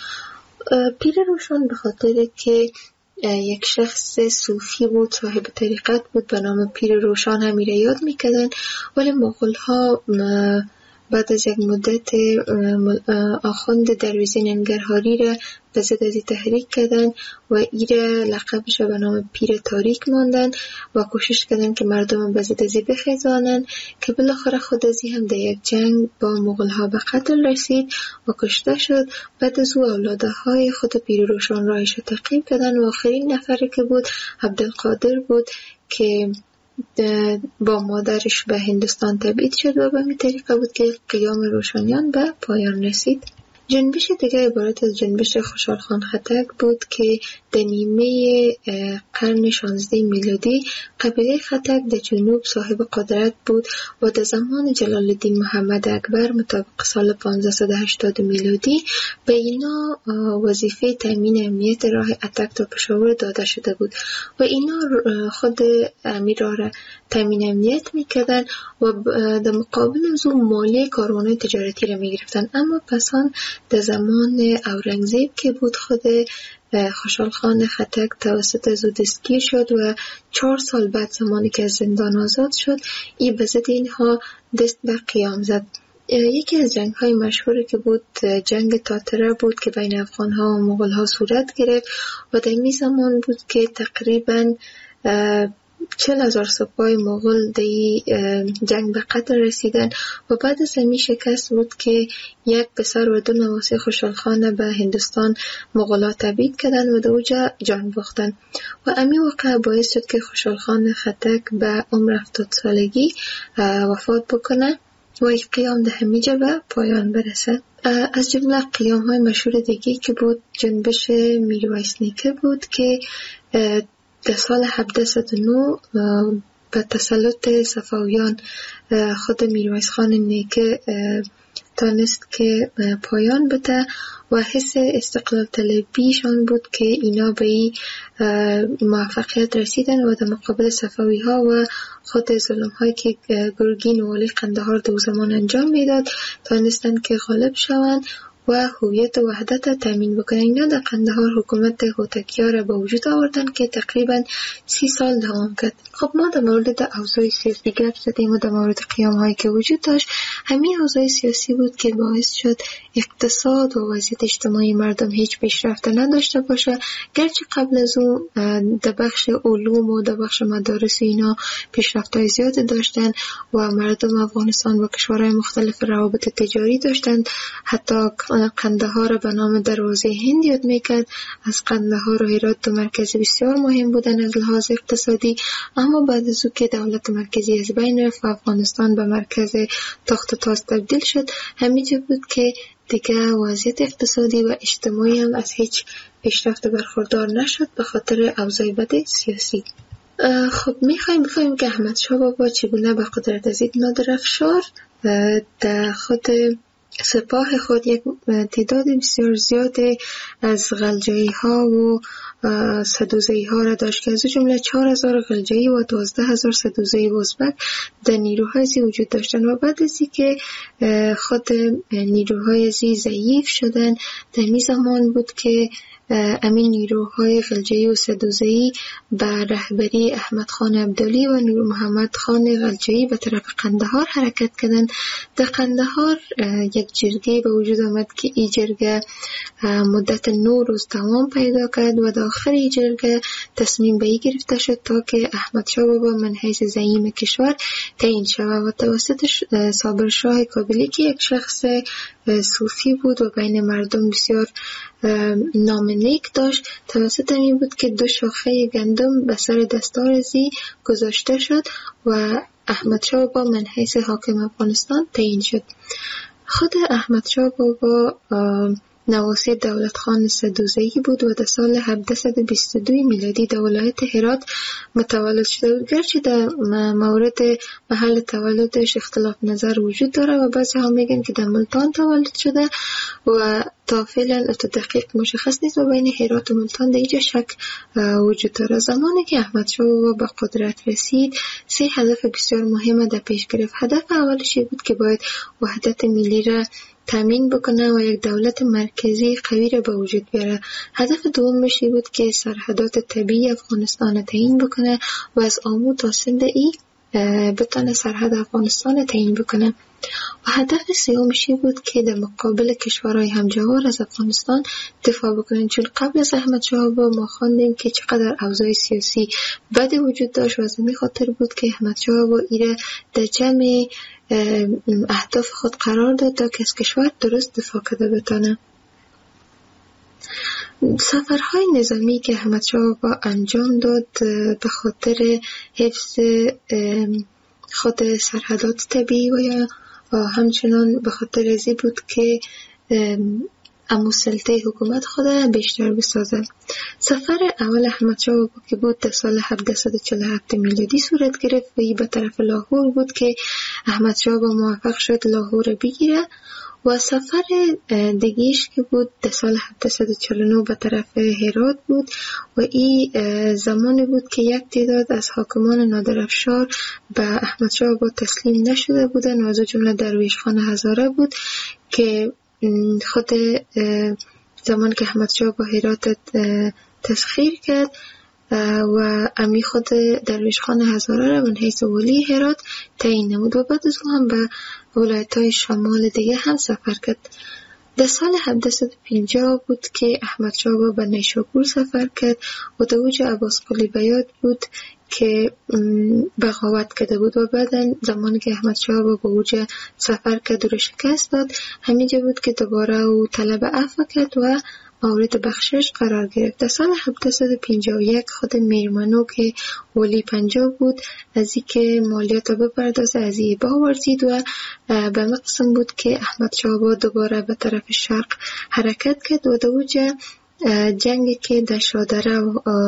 پیر روشن به خاطر که یک شخص صوفی بود، صاحب طریقت بود، به نام پیر روشن همیره یاد می کردن، ولی مغول ها بعد از یک مدت آخوند درویزی ننگرهاری را به ضد ازی تحریک کردن و ایره لقبش به نام پیر تاریک ماندن و کوشش کردن که مردم به ضد ازی بخیزانن که بالاخره خود ازی هم در یک جنگ با مغول ها به قتل رسید و کشته شد. بعد از او اولاده های خود پیر روشن راهش تعقیب کردن و آخرین نفری که بود عبدالقادر بود که با مادرش به هندوستان تبعید شد و به می طریقه بود که قیام روشنیان به پایان رسید. جنبش دیگه عبارت از جنبش خوشحال خان خټک بود که در نیمه قرن شانزده میلادی قبیله خټک در جنوب صاحب قدرت بود و در زمان جلال الدین محمد اکبر مطابق سال پانزده صد و هشتاد میلادی به اینا وظیفه تامین امنیت راه اتک تا پشاور داده شده بود و اینا خود امیر را تامین امنیت میکردن و در مقابل از اون مالی کاروان‌های تجارتی را میگرفتن. اما پسان در زمان اورنگزیب که بود خود خوشحال خان خټک توسط از او دستگیر شد و چهار سال بعد زمانی که از زندان آزاد شد ای به ضد اینها دست به قیام زد. یکی از جنگ های مشهوری که بود جنگ تاتره بود که بین افغان ها و مغول ها صورت گرفت و در این زمان بود که تقریباً چل هزار سپاه مغول در جنگ به قتل رسیدن و بعد از همین شکست بود که یک پسر و دو نواسی خوشحال خان به هندوستان مغولا تبعید کردن و در اوجا جان باختن و همین واقعه باعث شد که خوشحال خان خټک به عمر هفتاد سالگی وفات بکنه و یک قیام در همیجا به پایان برسه. از جمله قیام های مشهور دیگه که بود جنبش میرویس نیکه بود که در سال هفده صد و نه به تسلط صفویان خود میرویس خان نیکه تانست که پایان بده و حس استقلال طلبیشان بود که اینا به این موفقیت رسیدن و در مقابل صفوی ها و خود ظلم هایی که گرگین و ولی قندهار دو زمان انجام میداد تانستن که غالب شوند و هویت و وحدت را تامین بکنن. اینا در قندهار حکومت هوتکیا را به وجود آوردن که تقریبا سی سال دوام کرد. خب ما در مورد اوضاع سیاسی گپ زدیم و در مورد قیام هایی که وجود داشت. همین اوضاع سیاسی بود که باعث شد اقتصاد و وضعیت اجتماعی مردم هیچ پیشرفت نداشته باشه، گرچه قبل از اون در بخش علوم و در بخش مدارس اینا پیشرفت‌های زیاد داشتن و مردم افغانستان با کشورهای مختلف روابط تجاری داشتن، حتی قندهار به نام دروازه هند یاد میکرد. از قندهار و هرات دو مرکز بسیار مهم بودن از لحاظ اقتصادی، اما بعد از او که دولت مرکزی از بین رفت و افغانستان به مرکز تخت و تاج تبدیل شد، همینجا بود که دیگه وضعیت اقتصادی و اجتماعی هم از هیچ پیشرفت برخوردار نشد به خاطر اوضاع بد سیاسی. خب میخوایم بفهمیم که احمد شاه بابا چگونه به قدرت رسید. نادر افشار در خود سپاه خود یک تعداد بسیار زیاد از غلجایی ها و سدوزایی ها را داشت که از جمله چهار هزار غلجایی و دوازده هزار سدوزایی و ازبک در نیروهای زی وجود داشتن. و بعد از که خود نیروهای زی ضعیف شدن، در می زمان بود که امین نیروهای غلجایی و سدوزایی به رهبری احمد خان عبدالی و نور محمد خان غلجایی به طرف قندهار حرکت کردند. در قندهار یک جرگه به وجود آمد که این جرگه مدت نه روز دوام پیدا کرد و در آخر این جرگه تصمیم به این گرفته شد تا که احمد شاه بابا من حیث زعیم کشور تعیین شود و توسط صابر شاه کابلی که یک شخص صوفی بود و بین مردم بسیار نام نیک داشت، توسط این بود که دو شاخه گندم به سر دستار زی گذاشته شد و احمد شاه بابا من حیث حاکم افغانستان تعیین شد. خود احمد شاه بابا نواسی دولت خان سدوزایی بود و در سال هفتصد و بیست و دو میلادی در ولایت هرات متولد شده بود. گرچه در مورد محل تولدش اختلاف نظر وجود داره و بعضی ها میگن که در ملتان تولد شده و تا فعلا تا دقیق مشخص نیست و بین هرات و ملتان در اینجا شک وجود داره. زمانی که احمد شاه بابا به قدرت رسید، سه هدف بسیار مهم در پیش گرفت. هدف اولش بود که باید وحدت ملی را تامین بکنه و یک دولت مرکزی قوی را به وجود بیاره. هدف دومش بود که سرحدات طبیعی افغانستان را تعیین بکنه و از آمو تا سند ای بتونه سرحد افغانستان را تعیین بکنه. و هدف سومش بود که در مقابل کشورهای همجوار از افغانستان دفاع بکنن، چون قبل از احمد شاه بابا ما خواندیم که چقدر اوضاع سیاسی بدی وجود داشت و از این خاطر بود که احمد شاه بابا ایره در جمع اهداف خود قرار داد تا که از کشور درست دفاع کرده بتانه. سفرهای نظامی که احمد شاه بابا انجام داد به خاطر حفظ خود سرحدات طبیعی و یا همچنان به خاطر ازی بود که امو سلطه حکومت خود بیشتر بسازه. سفر اول احمد شاه بابا که بود در سال هفتصد و چهل و هفت میلادی صورت گرفت و ای به طرف لاهور بود که احمد شاه بابا موفق شد لاهور بگیره و سفر دیگیش که بود در سال هفتصد و چهل و نه به طرف هرات بود و این زمانی بود که یک تعداد از حاکمان نادر افشار به احمد شاه بابا تسلیم نشده بودن و از جمله درویش خان هزاره بود که خود زمان که احمد شاه با هرات تسخیر کرد و امی خود درویش خان هزاره را من حیث ولی هرات تعیین نمود و بعد از او هم به ولایت های شمال دیگه هم سفر کرد. در سال هفتصد و پنجاه بود که احمد شاه با به نیشابور سفر کرد و در اوج عباس قلی بیات بود که بغاوت کرده بود و بعدا زمانی که احمد شاه با به اوج سفر کرد و شکست داد، همینجا بود که دوباره او طلب عفو کرد و مورد بخشش قرار گرفت. در سال هفتصد و پنجاه و یک خود میرمنو که ولی پنجاب بود از این که مالیات را بپردازه از این باورزید و به مقصد بود که احمد شاه با دوباره به طرف شرق حرکت کرد و در اوج جنگی که در شادره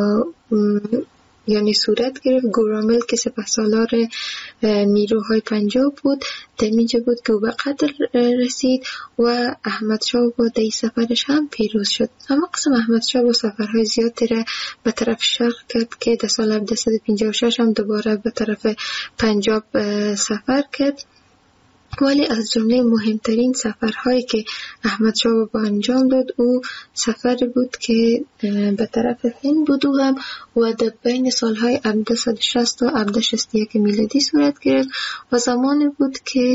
یعنی صورت گرفت گورامل که سپهسالار نیروهای پنجاب بود در اینجا بود که او به قتل رسید و احمد شاه با در سفرش هم پیروز شد. اما قسم احمد شاه با سفرهای زیادی را به طرف شرق کرد که در سال هفتصد و پنجاه و شش هم دوباره به طرف پنجاب سفر کرد، ولی از جمله مهمترین سفرهایی که احمد شاه بابا انجام داد او سفر بود که به طرف هند بود و هم و در بین سالهای هفتصد و شصت و هفتصد و شصت و یک میلادی صورت گرفت و زمانی بود که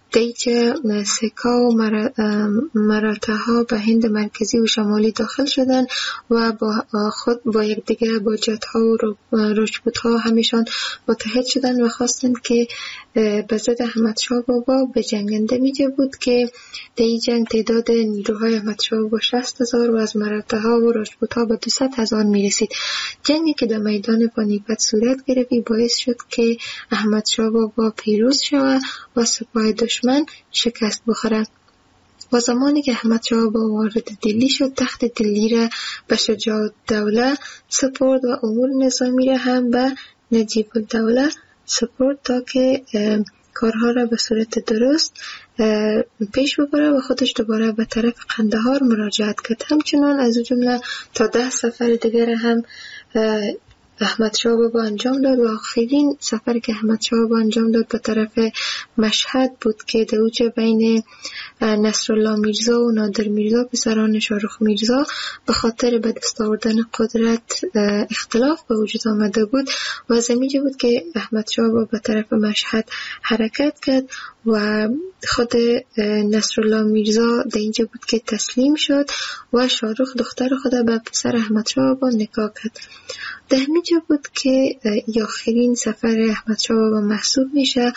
دیگه سکا و مراتع ها به هند مرکزی و شمالی داخل شدن و با خود با یک دیگه با جت ها و راجپوت ها همیشان متحد شدن و خواستن که به ضد احمد شاه بابا بجنگن. میجه بود که در این جنگ تعداد نیروهای احمد شاه بابا شصت هزار و از مراتع ها و راجپوت ها به دویست هزار میرسید. جنگی که در میدان پانیپت صورت گرفت باعث شد که احمد شاه بابا پیروز شود و سپاه دشمن شکست بخورد. با زمانی که احمد شاه بابا وارد دلی شد، تخت دلی را به شجاع الدوله سپرد و امور نظامی را هم به نجیب الدوله سپرد تا که کارها را به صورت درست پیش ببره و خودش دوباره به طرف قندهار مراجعت کرد. همچنان از جمله تا ده سفر دیگر هم احمد شاه بابا انجام داد و آخرین سفر که احمد شاه بابا انجام داد به طرف مشهد بود که در اوج بین نصرالله میرزا و نادر میرزا پسران شاهرخ میرزا به خاطر به دست آوردن قدرت اختلاف به وجود آمده بود و از اینجا بود که احمد شاه بابا به طرف مشهد حرکت کرد و خود نصرالله میرزا در اینجا بود که تسلیم شد و شاهرخ دختر خود به پسر احمد شاه بابا نکاح کرد. در اینجا بود که آخرین سفر احمد شاه بابا محسوب میشه.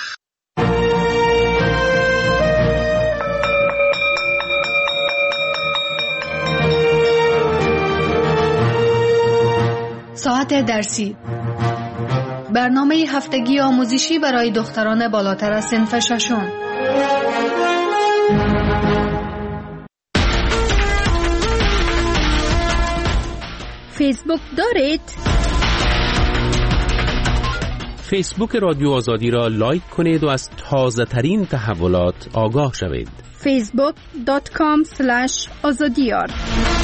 ساعت درسی، برنامه هفتگی آموزشی برای دختران بالاتر از صنف ششم. فیسبوک دارید؟ فیسبوک رادیو آزادی را لایک کنید و از تازه ترین تحولات آگاه شوید. فیسبوک دات کام اسلش آزادیار